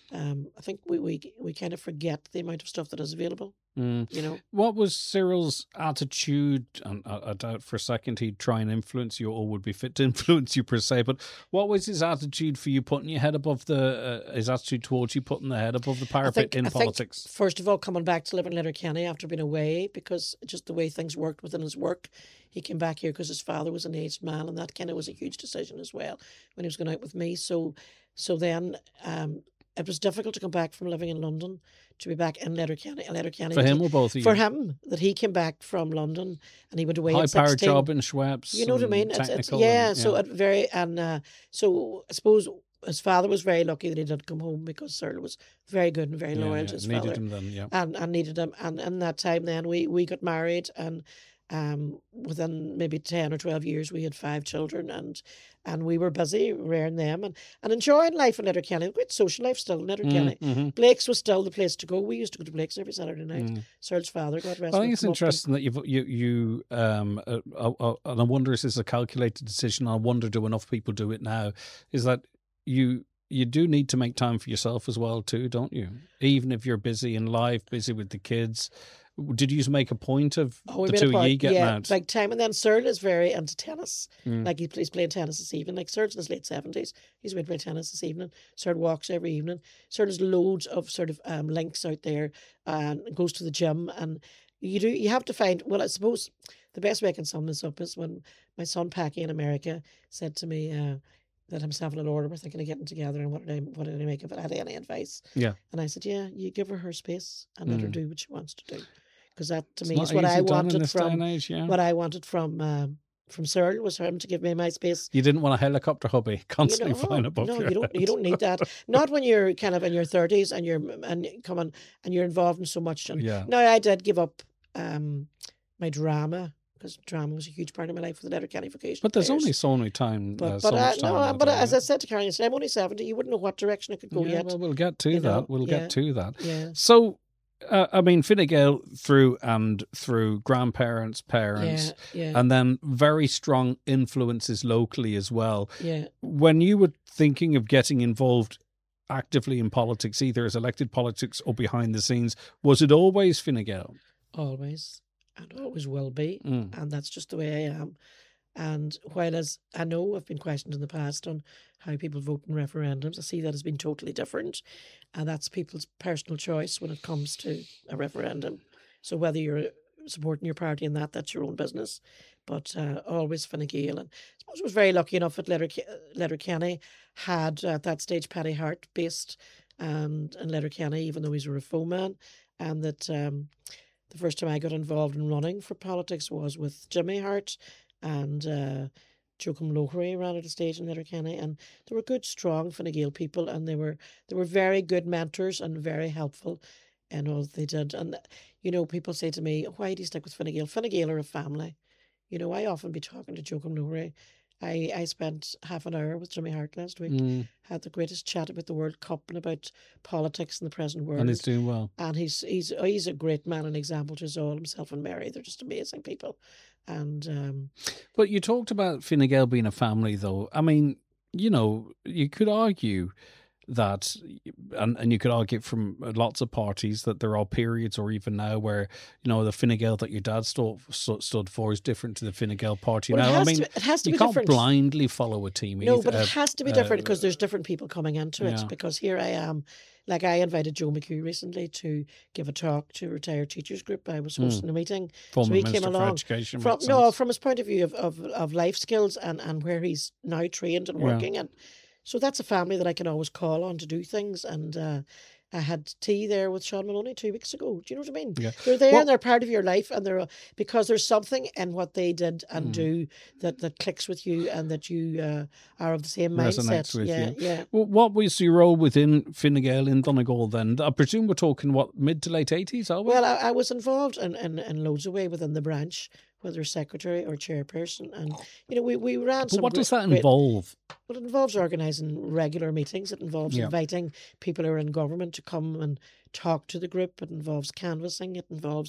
um, I think we, we we kind of forget the amount of stuff that is available. Mm. You know, What was Cyril's attitude? And I, I doubt for a second he'd try and influence you or would be fit to influence you per se, but what was his attitude for you putting your head above the, uh, his attitude towards you putting the head above the I parapet think in I politics? think first of all, coming back to live in Letterkenny after being away, because just the way things worked within his work, he came back here because his father was an aged man, and that kind of was a huge decision as well when he was going out with me. So, so then um, it was difficult to come back from living in London to be back in Letterkenny. Letterkenny For to- him or both of you? for him, that he came back from London and he went away High at powered sixteen. job in Schweppes. You know what I and mean? It's, it's, technical yeah, and- so it very, and uh, so I suppose his father was very lucky that he did come home, because Cyril was very good and very yeah, loyal yeah, to his needed father, him then, yeah. and, and needed him. And in that time, then we, we got married, and um, within maybe ten or twelve years, we had five children, and and we were busy rearing them and, and enjoying life in Letterkenny. Great social life still in Letterkenny. Mm, mhm. Blake's was still the place to go. We used to go to Blake's every Saturday night. Mm. Cyril's father, God rest I him, think it's come up and- interesting that you've you you um uh, uh, uh, and I wonder if this is a calculated decision. I wonder do enough people do it now? Is that you you do need to make time for yourself as well too, don't you? Even if you're busy in life, busy with the kids. Did you make a point of Oh, we the made two a of point, you getting yeah, out? big time. And then Cyril is very into tennis. Mm. Like he plays playing tennis this evening. Like Cyril's in his late seventies. He's going to play tennis this evening. Cyril walks every evening. Cyril has loads of sort of um, links out there and goes to the gym. And you do you have to find, well, I suppose the best way I can sum this up is when my son Packy in America said to me uh, that himself and Laura were thinking of getting together, and what did I what did I make of it? Had any advice? Yeah. And I said, yeah, you give her her space and let her Mm. do what she wants to do. Because that to It's me not is what easy I done in wanted this day from and age, yeah. what I wanted from um, from Cyril was for him to give me my space. You didn't want a helicopter hubby constantly You know, flying above no, your you don't. head. You don't need that. Not when you're kind of in your thirties and you're and come on and you're involved in so much. And Yeah. now I did give up um, my drama, because drama was a huge part of my life with the Letterkenny Vocational But there's Players. only so many time. But uh, but so uh, much time no, in a but day, as yeah. I said to Karen yesterday, I'm only seventy. You wouldn't know what direction it could go Yeah, yet. well, we'll get to you that. know, We'll yeah. get to that. Yeah. So, uh, I mean, Fine Gael through and through grandparents, parents, Yeah. Yeah. and then very strong influences locally as well. yeah. When you were thinking of getting involved actively in politics, either as elected politics or behind the scenes, was it always Fine Gael? Always, and always will be. Mm. And that's just the way I am. And while as I know I've been questioned in the past on how people vote in referendums, I see that as being totally different, and that's people's personal choice when it comes to a referendum. So whether you're supporting your party in that, that's your own business. But uh, always Fine Gael. And I suppose I was very lucky enough at Letter Letterkenny had uh, at that stage Paddy Hart based and in Letterkenny, even though he's a Reform man, and that um, the first time I got involved in running for politics was with Jimmy Hart and uh, Joachim Lowery ran at a stage in Letterkenny, and they were good, strong Fine Gael people, and they were they were very good mentors and very helpful in all that they did. And you know, people say to me, "Why do you stick with Fine Gael? Fine Gael are a family." You know, I often be talking to Joachim Lowery. I, I spent half an hour with Jimmy Hart last week, Mm. had the greatest chat about the World Cup and about politics in the present world. And he's doing well. And he's he's he's a great man, an example to us all. Himself and Mary, they're just amazing people. And um, But you talked about Fine Gael being a family, though. I mean, you know, you could argue that, and, and you could argue from lots of parties that there are periods, or even now, where, you know, the Fine Gael that your dad stood, stood for is different to the Fine Gael party well, it now. I has mean, to, it has to you be can't different. blindly follow a team No, either. but it has to be uh, different because there's different people coming into it. yeah. Because here I am, like I invited Joe McHugh recently to give a talk to a retired teachers group. I was hosting a meeting, Former so he Minister came for along. Education. From makes no, sense. from his point of view of, of, of life skills and, and where he's now trained and Yeah. working, and so that's a family that I can always call on to do things. And uh, I had tea there with Sean Maloney two weeks ago. Do you know what I mean? Yeah. They're there Well- and they're part of your life, and they're because there's something in what they did and Mm. do that, that clicks with you, and that you uh, are of the same Resonates mindset. with yeah, you. yeah. Well, what was your role within Fine Gael in Donegal then? I presume we're talking, what, mid to late eighties, are we? Well, I, I was involved in, in, in loads of way within the branch, whether secretary or chairperson, and you know we, we ran but some. what great- does that great- involve? Well, it involves organising regular meetings. It involves Yeah. inviting people who are in government to come and talk to the group. It involves canvassing. It involves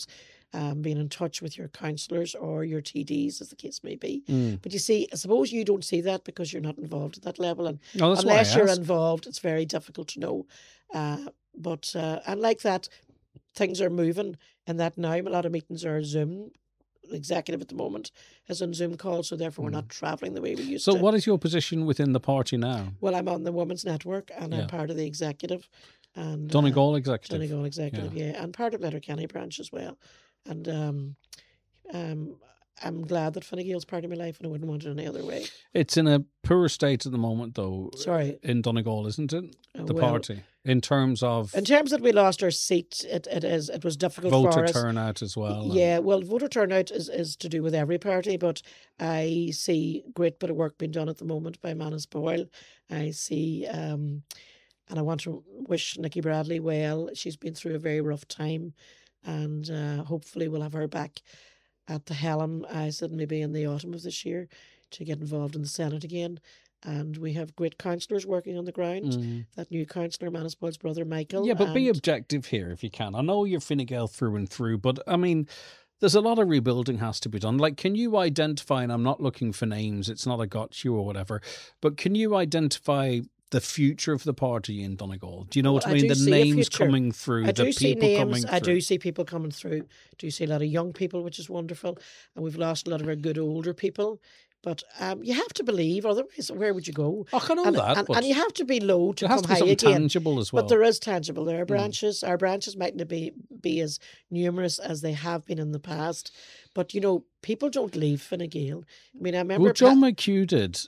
um, being in touch with your counsellors or your T Ds, as the case may be. Mm. But you see, I suppose you don't see that because you're not involved at that level. And No, that's why I unless you're asked. involved, it's very difficult to know. Uh, but, uh, and like that, things are moving in that now. A lot of meetings are Zoom. The executive at the moment is on Zoom calls, so therefore we're not travelling the way we used So to. what is your position within the party now? Well, I'm on the Women's Network and Yeah. I'm part of the executive. And Donegal executive. Donegal executive, yeah. and part of Letterkenny branch as well. And um, um, I'm glad that Fine Gael's part of my life, and I wouldn't want it any other way. It's in a poor state at the moment, though. Sorry. In Donegal, isn't it? Uh, The well, party, in terms of In terms that we lost our seat, it, it is it was difficult for voter us. turnout as well. and- Yeah, well, voter turnout is, is to do with every party, but I see great bit of work being done at the moment by Manus Boyle. I see, um, and I want to wish Nikki Bradley well. She's been through a very rough time, and uh, hopefully we'll have her back at the Helen, I said, maybe in the autumn of this year, to get involved in the Senate again. And we have great councillors working on the ground. Mm. That new councillor, Manus Boyle's brother, Michael. Yeah, but be and- objective here if you can. I know you're Fine Gael through and through, but I mean, there's a lot of rebuilding has to be done. Like, can you identify, and I'm not looking for names, it's not a got you or whatever, but can you identify the future of the party in Donegal? Do you know Well, what I I mean? do The see a names future. coming through, I the do see people coming names. through. I do see people coming through. Do see a lot of young people, which is wonderful, and we've lost a lot of our good older people. But um, you have to believe, otherwise, where would you go? I can know and, that, and, but and you have to be low to there has come to be high something again. tangible as well. But there is tangible. There are branches. Our branches mightn't be be as numerous as they have been in the past. But you know, people don't leave Fine Gael. I mean, I remember. well, Joe Pa- McHugh did.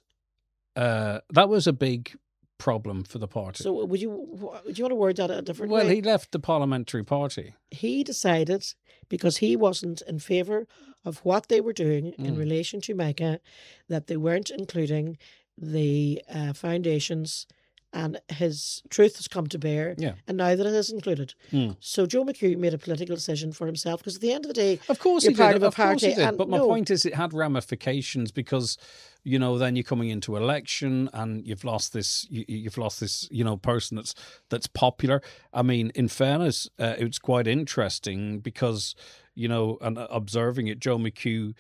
Uh, that was a big problem for the party. so would you would you want to word that a different well, way? he left the parliamentary party. he decided, because he wasn't in favour of what they were doing in Mm. relation to Mecca, that they weren't including the uh, foundations, and his truth has come to bear. Yeah. And now that it is included. Mm. So Joe McHugh made a political decision for himself, because at the end of the day, Of course You're he part did. of a Of course he party, did. and But my no. point is, it had ramifications because, you know, then you're coming into election and you've lost this. You, you've lost this, you know, person that's that's popular. I mean, in fairness, uh, it's quite interesting because, you know, and uh, observing it, Joe McHugh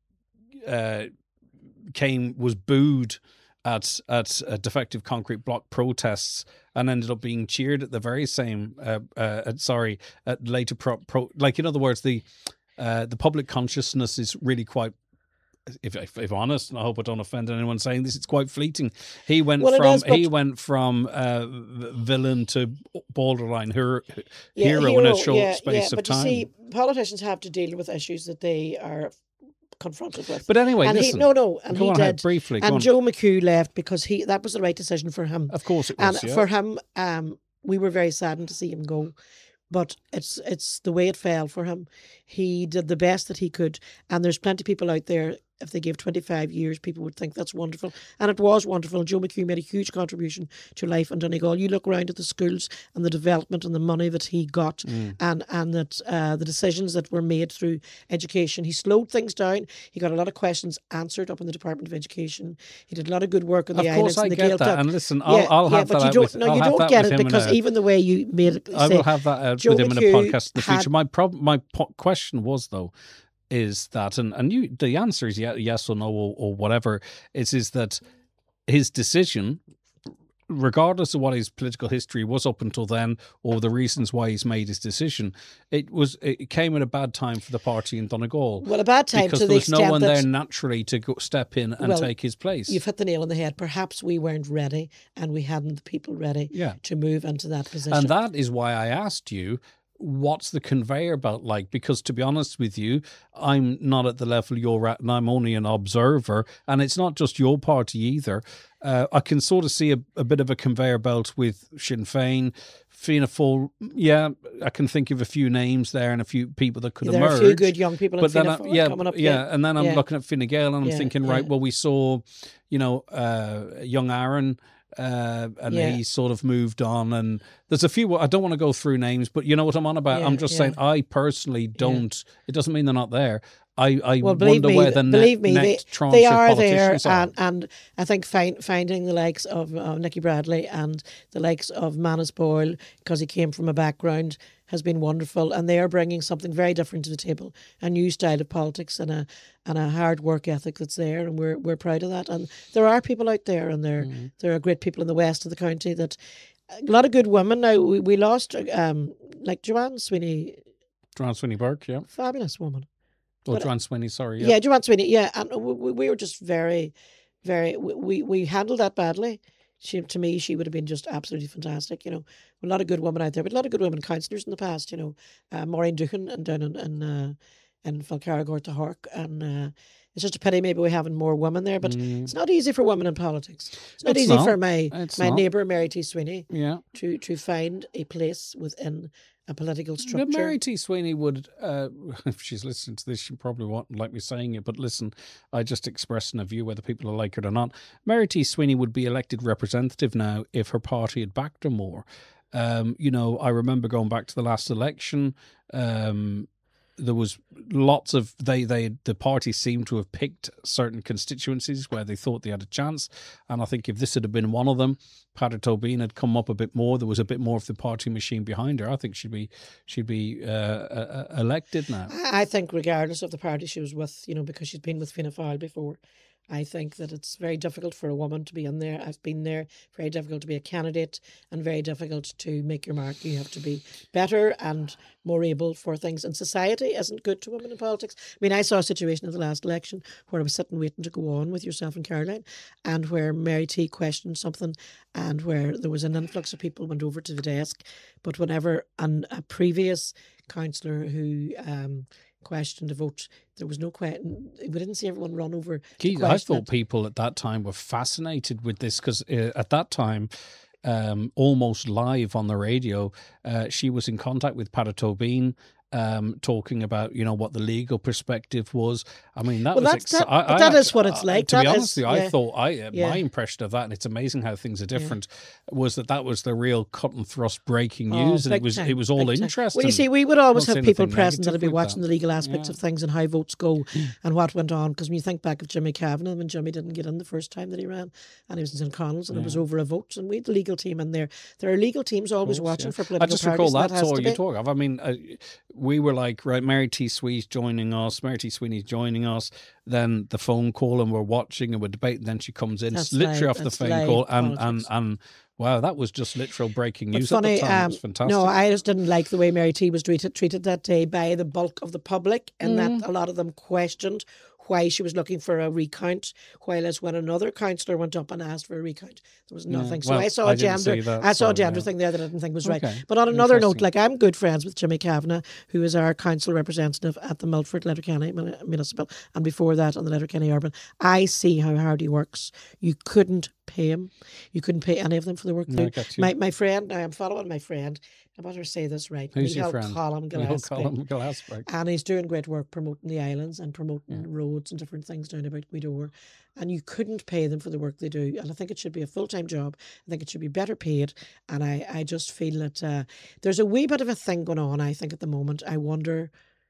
uh, came was booed at at uh, defective concrete block protests and ended up being cheered at the very same uh, uh at, sorry at later pro, pro like in other words the uh the public consciousness is really quite, if if, if honest, and I hope I don't offend anyone saying this, it's quite fleeting. He went Well, it from is, but- he went from uh v- villain to borderline hero, yeah, hero, in a short yeah, space yeah, of but time. you see, politicians have to deal with issues that they are confronted with. But anyway, and listen, he, no, no, and go he on did. ahead briefly. Go and on. Joe McHugh left because he that was the right decision for him. Of course it And was. yeah. for him, um, we were very saddened to see him go. But it's it's the way it fell for him. He did the best that he could. And there's plenty of people out there, if they gave twenty-five years, people would think that's wonderful. And it was wonderful. Joe McHugh made a huge contribution to life in Donegal. You look around at the schools and the development and the money that he got, Mm. and, and that uh, the decisions that were made through education. He slowed things down. He got a lot of questions answered up in the Department of Education. He did a lot of good work on the Of islands course, I and the get Gaeltacht. that. And listen, I'll, Yeah, I'll yeah, have but that you out don't, with. no, I'll you have don't that get with it him in because a- even the way you made it, I say, will have that out Joe with him in a McHugh podcast in the had- future. My prob- my po- question was though, is that and and you the answer is yes, yes or no or, or whatever. Is is that his decision, regardless of what his political history was up until then or the reasons why he's made his decision, it was it came at a bad time for the party in Donegal. well, a bad time because to there the was no extent one that there naturally to go step in and Well, take his place. you've hit the nail on the head. Perhaps we weren't ready, and we hadn't the people ready Yeah. to move into that position. And that is why I asked you, what's the conveyor belt like? Because to be honest with you, I'm not at the level you're at, and I'm only an observer. And it's not just your party either. Uh, I can sort of see a, a bit of a conveyor belt with Sinn Féin, Fianna Fáil. Yeah, I can think of a few names there and a few people that could there emerge. are a few good young people in But then, Fianna I, Fáil yeah, coming up. yeah, and then I'm Yeah. looking at Fine Gael and I'm Yeah, thinking, right, yeah. well, we saw, you know, uh, young Aaron, uh, and Yeah. he sort of moved on. And there's a few. I don't want to go through names, but you know what I'm on about. Yeah, I'm just yeah. saying, I personally don't. It doesn't mean they're not there. I, I Well, believe wonder me, where the believe ne- me, they, next tranche they of are there, politicians are. and, and I think find, finding the likes of uh, Nicky Bradley and the likes of Manus Boyle, because he came from a background, has been wonderful, and they are bringing something very different to the table, a new style of politics and a and a hard work ethic that's there, and we're we're proud of that. And there are people out there, and there mm. there are great people in the west of the county that a lot of good women. Now we, we lost um like Joanne Sweeney, Joanne Sweeney Burke, yeah, fabulous woman. Oh, Joanne Sweeney, sorry, yeah, yeah Joanne Sweeney, yeah, and we, we were just very, very we we handled that badly. She, to me, she would have been just absolutely fantastic. You know, a lot of good women out there, but a lot of good women councillors in the past. You know, uh, Maureen Duchan and down in in, uh, in Falcarragor to Hark, and uh, it's just a pity maybe we having more women there. But mm. it's not easy for women in politics. It's not it's easy not. for my it's my not. neighbour Mary T. Sweeney. Yeah. to to find a place within a political structure. But Mary T. Sweeney would, uh, if she's listening to this, she probably won't like me saying it, but listen, I just expressing a view whether people are like it or not. Mary T. Sweeney would be elected representative now if her party had backed her more. Um, you know, I remember going back to the last election, um, there was lots of they they the party seemed to have picked certain constituencies where they thought they had a chance, and I think if this had been one of them, Peadar Tóibín had come up a bit more. There was a bit more of the party machine behind her. I think she'd be she'd be uh, uh, elected now. I think regardless of the party she was with, you know, because she's been with Fianna Fáil before. I think that it's very difficult for a woman to be in there. I've been there. Very difficult to be a candidate and very difficult to make your mark. You have to be better and more able for things. And society isn't good to women in politics. I mean, I saw a situation in the last election where I was sitting waiting to go on with yourself and Caroline, and where Mary T questioned something, and where there was an influx of people went over to the desk. But whenever an, a previous councillor who... Um, questioned the vote, there was no question. We didn't see everyone run over. Gee, I thought it. people at that time were fascinated with this because uh, at that time, um, almost live on the radio, uh, she was in contact with Peadar Tóibín, um, talking about, you know, what the legal perspective was. I mean, that well, was that's, ex- that, I, but I, that I, is what it's like. Uh, to that be honest is, with you, yeah. I thought I uh, yeah. my impression of that, and it's amazing how things are different, yeah. was that that was the real cut and thrust breaking news, oh, and it was time, it was all interesting. Well, you see, we would always have people present that'd be watching that. the legal aspects yeah. of things and how votes go and what went on. Because when you think back of Jimmy Kavanagh, when Jimmy didn't get in the first time that he ran, and he was in Saint Connell's, and yeah. it was over a vote, and we had the legal team in there. There are legal teams always course, watching yeah. for political I just parties. recall that, that all you talk of. I mean, uh, we were like, right, Mary T. Sweet joining us, Mary T. Sweeney's joining us, then the phone call, and we're watching and we're debating, then she comes in, that's literally live, off the phone live call, and, politics. and, and wow, that was just literal breaking news but funny, at the time. Um, it was fantastic. No, I just didn't like the way Mary T. was treated, treated that day by the bulk of the public, and mm. that a lot of them questioned why she was looking for a recount, while as when another councillor went up and asked for a recount, there was nothing. Yeah. So well, I saw a gender, that, I saw so, a gender yeah. thing there that I didn't think was okay. right. But on another note, like I'm good friends with Jimmy Kavanagh, who is our council representative at the Milford Letterkenny Municipal, and before that on the Letterkenny Urban. I see how hard he works. You couldn't pay him. You couldn't pay any of them for the work they do. My my friend, now I'm following my friend. I better say this right. Who's your friend? Colm Gillespie. Gillespie. And he's doing great work promoting the islands and promoting yeah. roads and different things down about Gweedore. And you couldn't pay them for the work they do. And I think it should be a full-time job. I think it should be better paid. And I, I just feel that uh, there's a wee bit of a thing going on, I think, at the moment. I wonder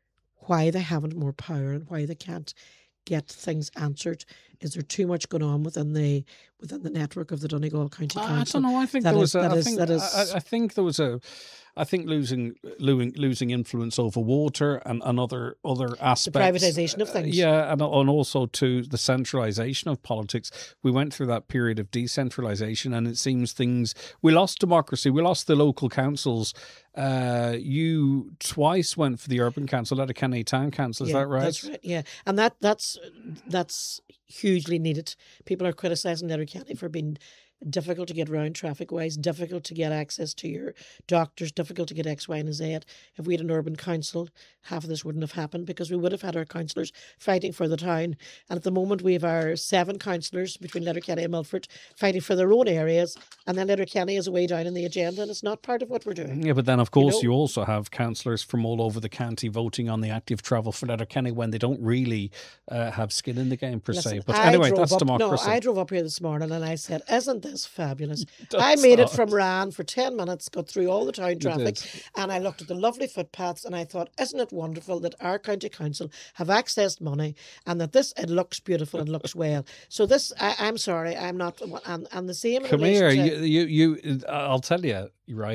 why they haven't more power and why they can't get things answered. Is there too much going on within the within the network of the Donegal County Council? I don't know. I think there was. Is, a, I, is, think, is, I, I think there was a. I think losing losing losing influence over water and, and other other aspects. The privatisation of things. Uh, yeah, and and also to the centralisation of politics. We went through that period of decentralisation, and it seems things we lost democracy. We lost the local councils. Uh, you twice went for the urban council, Letterkenny Town Council. Is yeah, that right? That's right. Yeah, and that that's that's hugely needed. People are criticising Letterkenny for being difficult to get around traffic wise, difficult to get access to your doctors, difficult to get X, Y, and Z. If we had an urban council, half of this wouldn't have happened because we would have had our councillors fighting for the town. And at the moment, we have our seven councillors between Letterkenny and Milford fighting for their own areas. And then Letterkenny is way down in the agenda, and it's not part of what we're doing. Yeah, but then, of course, you, know? you also have councillors from all over the county voting on the active travel for Letterkenny when they don't really uh, have skin in the game, per Listen, se. But I anyway, that's up, democracy. No, I drove up here this morning and I said, isn't this fabulous? That's I made odd. it from Rann for ten minutes, got through all the town traffic, and I looked at the lovely footpaths and I thought, isn't it wonderful that our county council have accessed money and that this, it looks beautiful and looks well. So this, I, I'm sorry, I'm not, and, and the same. Come here, you, you, you, I'll tell you, right,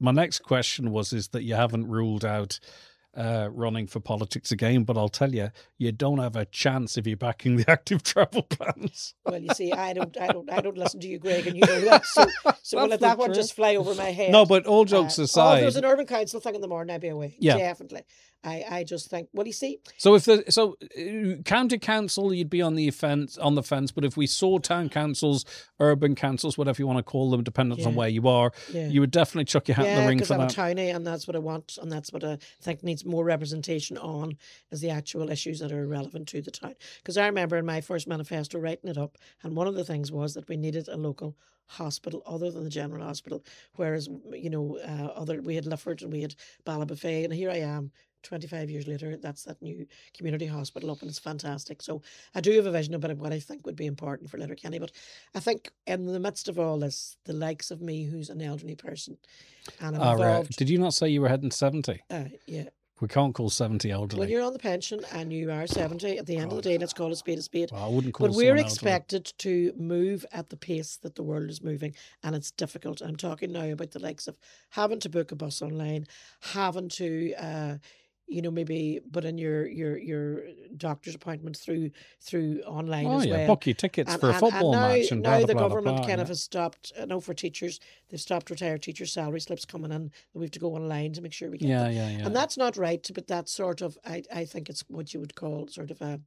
my next question was is that you haven't ruled out uh, running for politics again, but I'll tell you, you don't have a chance if you're backing the active travel plans. Well, you see, I don't, I don't, I don't listen to you, Greg, and you know that. So, so we'll let that one just fly over my head. No, but all jokes uh, aside, oh, if there was an urban council thing in the morning, I'd be away. Yeah, definitely. I, I just think, well, you see. So if the so uh, county council, you'd be on the fence, on the fence. But if we saw town councils, urban councils, whatever you want to call them, depending yeah. on where you are, yeah. you would definitely chuck your hat yeah, in the ring for I'm that. because I'm a townie, and that's what I want, and that's what I think needs more representation on, is the actual issues that are relevant to the town. Because I remember in my first manifesto writing it up, and one of the things was that we needed a local hospital other than the general hospital, whereas you know uh, other we had Lifford and we had Ballabafay, and here I am. twenty-five years later, that's that new community hospital up, and it's fantastic. So I do have a vision about what I think would be important for Letterkenny. But I think in the midst of all this, the likes of me, who's an elderly person, and I'm oh, involved. Right. Did you not say you were heading seventy? Uh, yeah. We can't call seventy elderly. When you're on the pension and you are seventy, at the end God. of the day, let's call a spade a spade. Well, I wouldn't call But we're expected elderly. to move at the pace that the world is moving, and it's difficult. I'm talking now about the likes of having to book a bus online, having to... Uh, you know, maybe put in your your your doctor's appointment through through online oh, as yeah. well. book your tickets and, for a and, football and now, match. And now blah, the blah, blah, government blah, kind yeah. of has stopped. I know for teachers, they've stopped retired teachers' salary slips coming in. We have to go online to make sure we get yeah, them. Yeah, yeah, And that's not right. But that's sort of, I I think it's what you would call sort of a.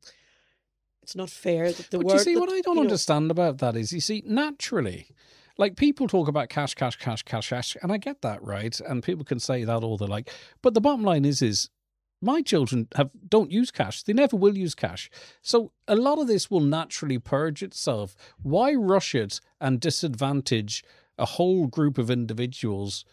It's not fair that the but word. you see, that, what I don't you understand know, about that is, you see, naturally. Like, people talk about cash, cash, cash, cash, cash, and I get that, right? And people can say that all they like. But the bottom line is, is my children have don't use cash. They never will use cash. So a lot of this will naturally purge itself. Why rush it and disadvantage a whole group of individuals?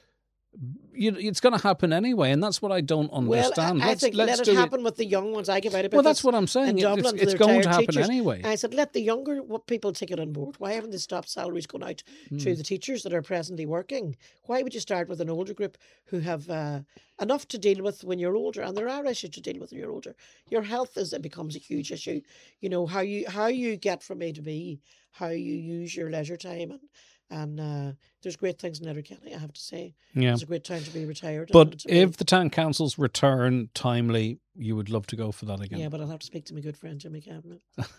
You, it's going to happen anyway, and that's what I don't understand. Well, I, I let's, think let's let do it happen it. with the young ones. I give out about Well, that's what I'm saying. In Dublin, it's it's going to happen teachers. anyway. And I said, let the younger people take it on board. Why haven't they stopped salaries going out mm. to the teachers that are presently working? Why would you start with an older group who have uh, enough to deal with when you're older? And there are issues to deal with when you're older. Your health is it becomes a huge issue. You know, how you how you get from A to B, how you use your leisure time, and And uh, there's great things in Letterkenny, I have to say. Yeah. It's a great time to be retired. But if the town councils return timely, you would love to go for that again. Yeah, but I'll have to speak to my good friend Jimmy Cabinet.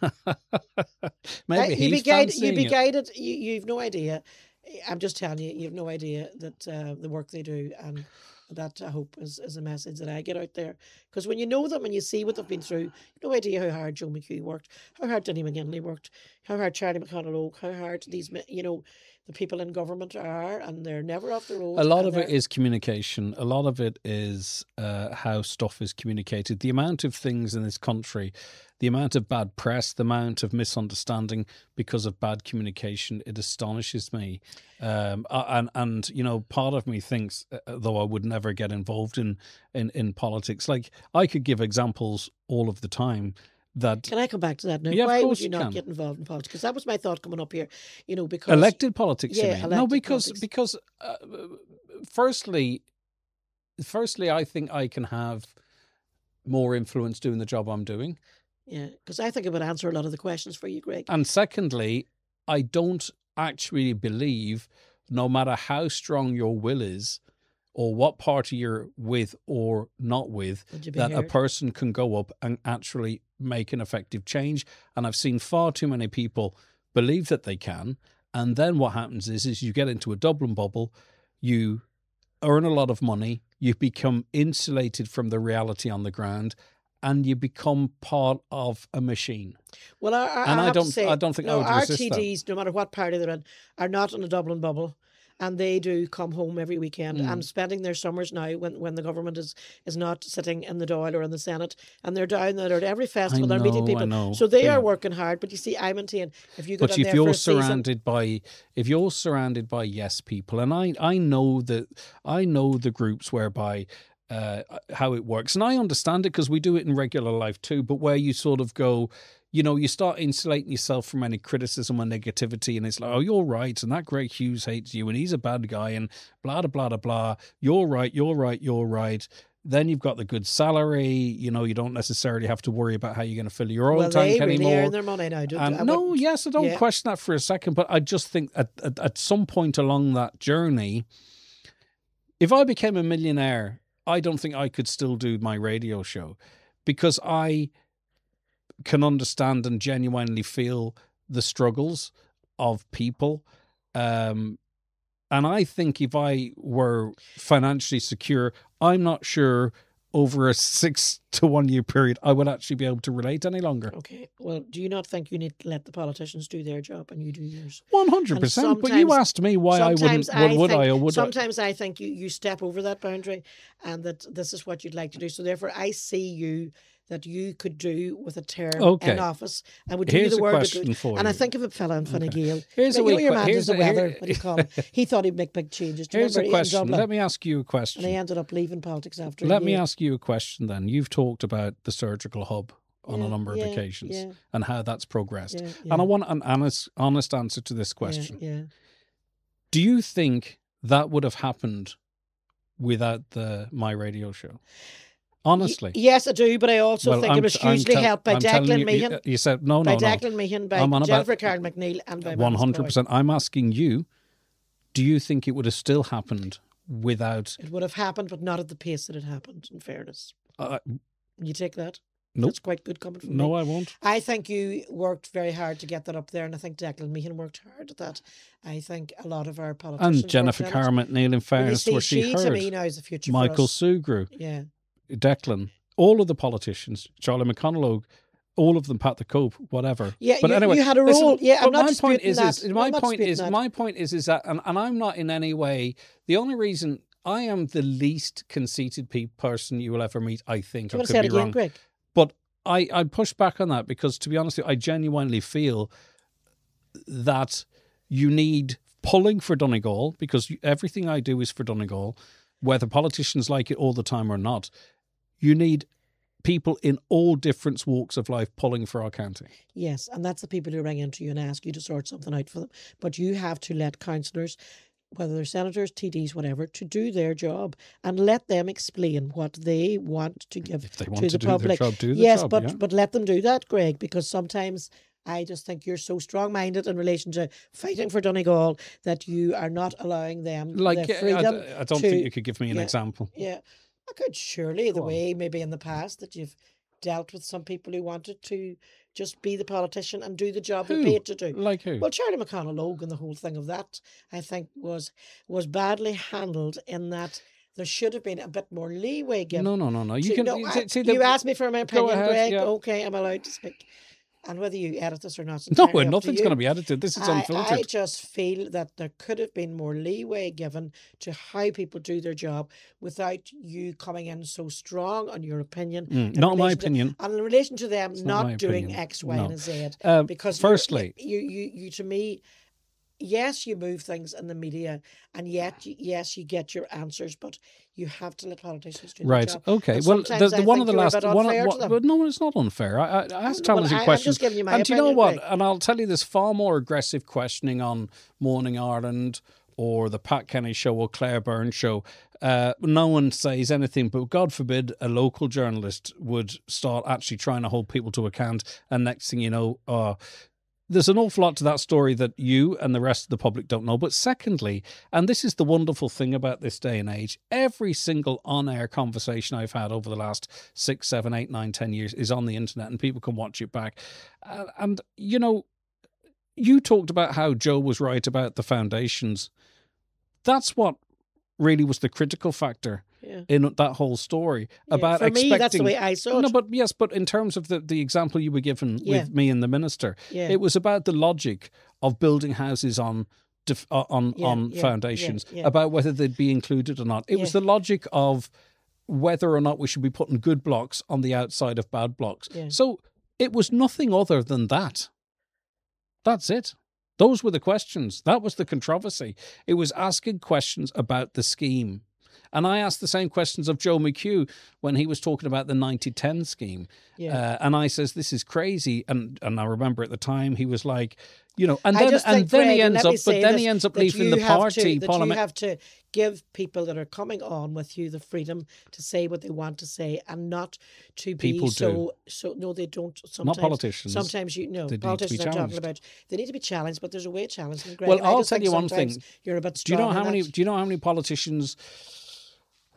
Maybe uh, he's you'd be guided. You'd be it. guided. You, you've no idea. I'm just telling you, you've no idea that uh, the work they do, and that I hope is, is a message that I get out there. Because when you know them and you see what they've been through, you've no idea how hard Joe McHugh worked, how hard Denny McGinley worked, how hard Charlie McConnell Oak, how hard these, you know, the people in government are, and they're never off the road. A lot of it is communication. A lot of it is uh, how stuff is communicated. The amount of things in this country, the amount of bad press, the amount of misunderstanding because of bad communication, it astonishes me. Um, and, and, you know, part of me thinks, uh, though I would never get involved in, in, in politics, like I could give examples all of the time. That, can I come back to that now? Yeah, Why would you you not can. get involved in politics? Because that was my thought coming up here. You know, because elected politics. Yeah, you mean? elected no, because politics. because uh, firstly, firstly, I think I can have more influence doing the job I'm doing. Yeah, because I think it would answer a lot of the questions for you, Greg. And secondly, I don't actually believe, no matter how strong your will is, or what party you're with or not with, that heard? a person can go up and actually make an effective change. And I've seen far too many people believe that they can. And then what happens is, is you get into a Dublin bubble, you earn a lot of money, you become insulated from the reality on the ground, and you become part of a machine. Well, I, I, and I, I don't, say, I don't think no, I would our resist T Ds, that. no matter what party they're in, are not in a Dublin bubble. And they do come home every weekend mm. and spending their summers now when, when the government is, is not sitting in the Dáil or in the Senate, and they're down there at every festival, I they're meeting know, people. I know. So they yeah. are working hard. But you see, I maintain if you go But down if there you're for a surrounded season, by if you're surrounded by yes people, and I, I know that I know the groups whereby uh, how it works, and I understand it because we do it in regular life too. But where you sort of go, you know, you start insulating yourself from any criticism or negativity, and it's like, oh, you're right, and that Greg Hughes hates you, and he's a bad guy, and blah, blah, blah, blah, blah. You're right, you're right, you're right. Then you've got the good salary. You know, you don't necessarily have to worry about how you're going to fill your oil well, tank they really anymore. earn their money now, don't and they? No, yes, I don't yeah. question that for a second, but I just think at, at, at some point along that journey, if I became a millionaire, I don't think I could still do my radio show, because I can understand and genuinely feel the struggles of people. Um, and I think if I were financially secure, I'm not sure over a six to one year period I would actually be able to relate any longer. Okay. Well, do you not think you need to let the politicians do their job and you do yours? one hundred percent. But you asked me why I wouldn't, I would, would think, I or would sometimes I? I think you, you step over that boundary and that this is what you'd like to do. So therefore I see you that you could do with a term Okay. in office and would do Here's the a work. question good. for and you. I think of a fella in Fine Gael. Here's you a know, wee your que- man here's does the a- weather, here- what do you call him? He thought he'd make big changes. Do you Here's a remember in question. Dublin? Let me ask you a And he question. ended up leaving politics after a Let me year. ask you a question then. You've talked about the surgical hub on Yeah, a number yeah, of occasions yeah. and how that's progressed. Yeah, And I yeah. want an honest, honest answer to this question. Yeah, yeah. Do you think that would have happened without the My Radio show? Honestly. Y- yes, I do, but I also Well, think I'm it was t- I'm hugely tell- helped by I'm telling Declan you, Meehan. You, you said, no, by no, no. Declan Meehan, by I'm on about- Jennifer Karen McNeil, and by one Mavis hundred Boyd. percent. I'm asking you, do you think it would have still happened without... It would have happened, but not at the pace that it happened, in fairness. Uh, You take that? Nope. That's quite good coming from no, me. I won't. I think you worked very hard to get that up there, and I think Declan Meehan worked hard at that. I think a lot of our politicians And Jennifer worked on it. Karen McNeil, in Well, you fairness, see, where she, she to me heard. now is the future Michael for us. Sugru, Yeah. Declan, all of the politicians, Charlie McConnell, all of them, Pat the Cope, whatever. Yeah, but you- anyway, you had a listen, role. Yeah, I'm but not my point disputing is, that. is No, my I'm not point is disputing that. my point is is that, and, and I'm not in any way the only reason. I am the least conceited pe- person you will ever meet. I think Do you I want to could say be it again, wrong, Greg? but I I push back on that because, to be honest with you, I genuinely feel that you need pulling for Donegal, because you- everything I do is for Donegal, whether politicians like it all the time or not. You need people in all different walks of life pulling for our county. Yes, and that's the people who ring into you and ask you to sort something out for them. But you have to let councillors, whether they're senators, T Ds, whatever, to do their job and let them explain what they want to give If they to want to, the do their public. job, do the yes, job. but yeah. but let them do that, Greg, because sometimes I just think you're so strong-minded in relation to fighting for Donegal that you are not allowing them Like, the I, freedom. I- I don't to- think you could give me an yeah. example. Yeah, I could surely the Go on. way maybe in the past that you've dealt with some people who wanted to just be the politician and do the job they're Who? paid to do. Like who? Well, Charlie McConnell Logan, the whole thing of that, I think was was badly handled in that there should have been a bit more leeway given. no, no, no, no. You to- can no, you- I- see the, you asked me for my Go opinion, ahead, Greg. yeah. Okay, I'm allowed to speak. And whether you edit this or not, is No, entirely up to nothing's you. going to be edited. This is I, unfiltered. I just feel that there could have been more leeway given to how people do their job without you coming in so strong on your opinion. Mm, in not my relation to- opinion. and in relation to them not not, my doing opinion. X, Y, No. and Z. Uh, Because you're- firstly, you, you, you, to me, yes, you move things in the media, and yet, you- yes, you get your answers, but you have to let politicians do right? their job. Okay. And Well, the, sometimes the I one of think the you're a last bit one. unfair to What, them. but no, it's not unfair. I, I, I ask Well, challenging I- I'm questions. just giving you my and do you know opinion, what? Greg. And I'll tell you this: far more aggressive questioning on Morning Ireland or the Pat Kenny show or Claire Byrne show. Uh, no one says anything, but God forbid a local journalist would start actually trying to hold people to account. And next thing you know, uh, there's an awful lot to that story that you and the rest of the public don't know. But secondly, and this is the wonderful thing about this day and age, every single on-air conversation I've had over the last six, seven, eight, nine, ten years is on the internet and people can watch it back. Uh, and, you know, you talked about how Joe was right about the foundations. That's what really was the critical factor Yeah. in that whole story Yeah, about for expecting... me, that's the way I saw it. No, but yes, but in terms of the, the example you were given Yeah. with me and the minister, Yeah. it was about the logic of building houses on def- uh, on Yeah, on yeah, foundations, yeah, yeah. about whether they'd be included or not. It was Yeah. the logic of whether or not we should be putting good blocks on the outside of bad blocks. Yeah. So it was nothing other than that. That's it. Those were the questions. That was the controversy. It was asking questions about the scheme. And I asked the same questions of Joe McHugh when he was talking about the ninety ten scheme. Yeah. Uh, and I says, this is crazy. And and I remember at the time he was like, you know, and I then just and think, then Greg, he and ends let me up, but say then this, he ends up that leaving you the have party to, that parliament. You have to give people that are coming on with you the freedom to say what they want to say and not to be People so do. so. No, they don't. Sometimes, politicians. Sometimes you know They need to be politicians are talking challenged. about they need to be challenged, but there's a way to challenge them. Greg, Well, and I I'll just tell think you one sometimes thing. You're a bit Do you know strong how in many? that. Do you know how many politicians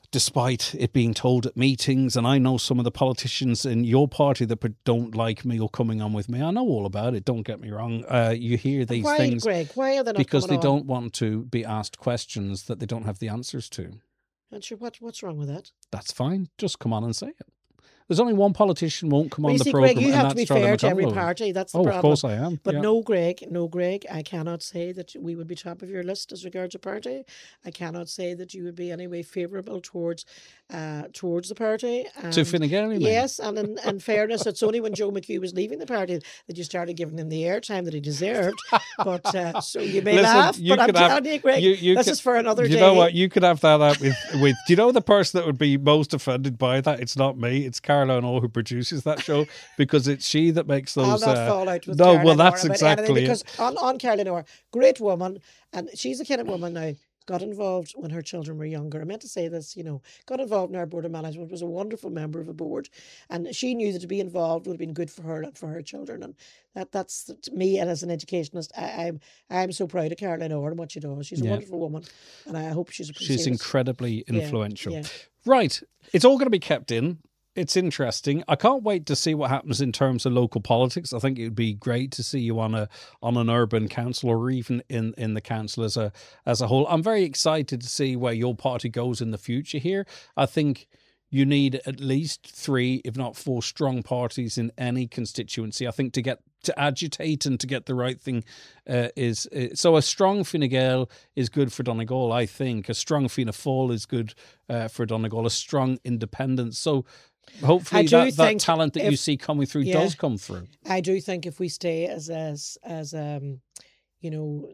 despite it being told at meetings, and I know some of the politicians in your party that don't like me or coming on with me. I know all about it, don't get me wrong. Uh, you hear these why, things Greg? Why are they not because they on? don't want to be asked questions that they don't have the answers to. And sure, what, what's wrong with that? That's fine. Just come on and say it. There's only one politician won't come well, on you the see, programme. Greg, you and have to be Charlie fair to every McConville. party. That's the oh, problem. of course I am. But yeah. no, Greg, no, Greg, I cannot say that we would be top of your list as regards a party. I cannot say that you would be any way favourable towards uh, towards the party. And to Fine Gael, you mean? Yes, and in, in fairness, it's only when Joe McHugh was leaving the party that you started giving him the airtime that he deserved. But uh, so you may Listen, laugh, you but I'm could have- telling you, Greg, you- you this could- is for another You day. know what? You could have that out with, with. Do you know the person that would be most offended by that? It's not me. It's Caroline Orr who produces that show because it's she that makes those. I'll not uh, fall out with no, Caroline well, that's Orr about exactly anything, it. because on, on Caroline Orr, great woman, and she's the kind of woman now, got involved when her children were younger. I meant to say this, you know, got involved in our board of management, was a wonderful member of a board, and she knew that to be involved would have been good for her and for her children, and that that's to me, and as an educationist, I, I'm I'm so proud of Caroline Orr and what she does. She's a Yeah. wonderful woman, and I hope she's appreciated. She's incredibly Yeah, influential. yeah. Right. It's all going to be kept in. It's interesting. I can't wait to see what happens in terms of local politics. I think it would be great to see you on a on an urban council or even in, in the council as a as a whole. I'm very excited to see where your party goes in the future here. I think you need at least three, if not four, strong parties in any constituency. I think to get to agitate and to get the right thing uh, is uh, so a strong Fine Gael is good for Donegal. I think a strong Fianna Fáil is good uh, for Donegal. A strong independence. So. Hopefully I do that, that think talent that if- you see coming through yeah. does come through. I do think if we stay as as as um, you know,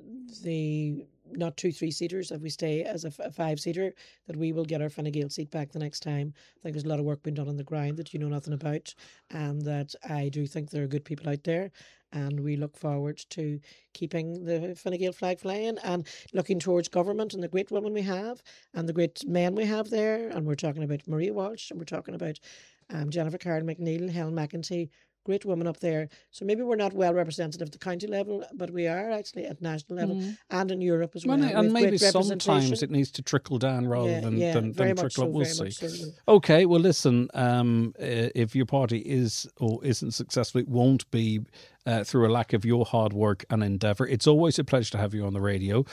the not two three seaters, if we stay as a, f- a five seater, that we will get our Fine Gael seat back the next time. I think there's a lot of work being done on the ground that you know nothing about, and that I do think there are good people out there, and we look forward to keeping the Fine Gael flag flying and looking towards government and the great women we have and the great men we have there. And we're talking about Marie Walsh, and we're talking about um, Jennifer Carroll McNeil, Helen McEntee, great women up there. So maybe we're not well represented at the county level, but we are actually at national level and in Europe as well. Well, We and have maybe great sometimes representation. it needs to trickle down rather Yeah, than, yeah, than, very than much trickle so, up. We'll very see. much so. Okay, well, listen, um, uh, if your party is or isn't successful, it won't be uh, through a lack of your hard work and endeavour. It's always a pleasure to have you on the radio.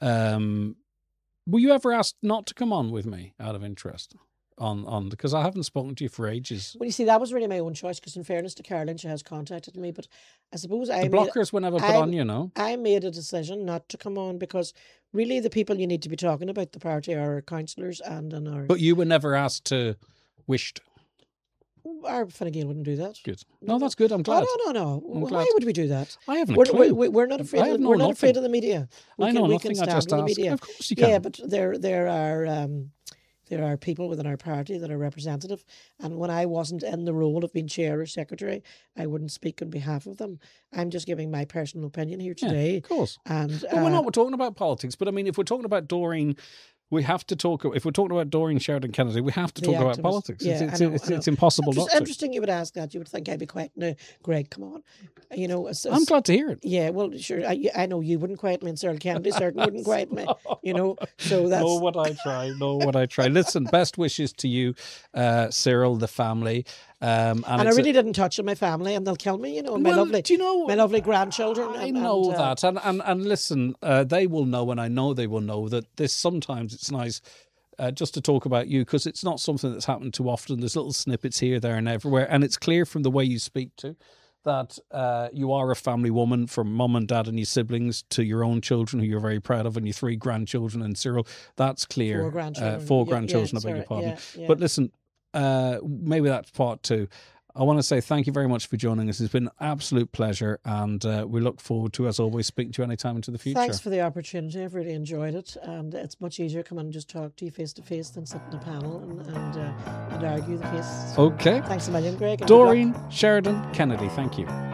Um, were you ever asked not to come on with me out of interest? On, on because I haven't spoken to you for ages. Well, you see, that was really my own choice, because in fairness to Caroline, she has contacted me, but I suppose I The made, blockers were never put I- on you, no? I made a decision not to come on, because really the people you need to be talking about the party are our councillors and, and our, But you were never asked to, wished. our Fine Gael wouldn't do that. Good. No, that's good. I'm glad. Oh, no, no, no. I'm Why glad. would we do that? I haven't a We're, clue. we, we're not afraid. I Of, have we're known not afraid nothing. of the media. We I can, know we nothing. Can I stand just with the ask. media. Of course you can. Yeah, but there there are um, there are people within our party that are representative, and when I wasn't in the role of being chair or secretary, I wouldn't speak on behalf of them. I'm just giving my personal opinion here Yeah, today. of course. And But we're uh, not we're talking about politics. But I mean, if we're talking about Doreen, we have to talk. If we're talking about Doreen Sheridan Kennedy, we have to The talk about activist. politics. Yeah, it's, I it's, know, it's, I know. it's impossible It's not to. interesting you would ask that. You would think I'd be quiet. No, Greg, come on. You know, it's, I'm it's- glad to hear it. yeah, well, sure. I, I know you wouldn't quiet me, and Cyril Kennedy certainly wouldn't quiet me. You know, so that's Know what I try. Know what I try. Listen, best wishes to you, uh, Cyril, the family. Um, and and I it's a- really didn't touch on my family, and they'll kill me. You know, and my Well, lovely, do you know? my lovely grandchildren. I and, know and, uh, that, and and and listen, uh, they will know, and I know they will know that this. Sometimes it's nice. Uh, just to talk about you, because it's not something that's happened too often. There's little snippets here, there, and everywhere, and it's clear from the way you speak to that uh, you are a family woman, from mum and dad and your siblings to your own children, who you're very proud of, and your three grandchildren and Cyril. That's clear. Four grandchildren. Uh, four Yeah, grandchildren. yeah, I beg your sorry, pardon. yeah, yeah. But listen, uh, maybe that's part two. I want to say thank you very much for joining us. It's been an absolute pleasure, and uh, we look forward to, as always, speaking to you anytime into the future. Thanks for the opportunity. I've really enjoyed it, and it's much easier to come and just talk to you face to face than sit in a panel and and, uh, and argue the case. Okay. Thanks a million, Greg. and good luck. Doreen Sheridan Kennedy, thank you.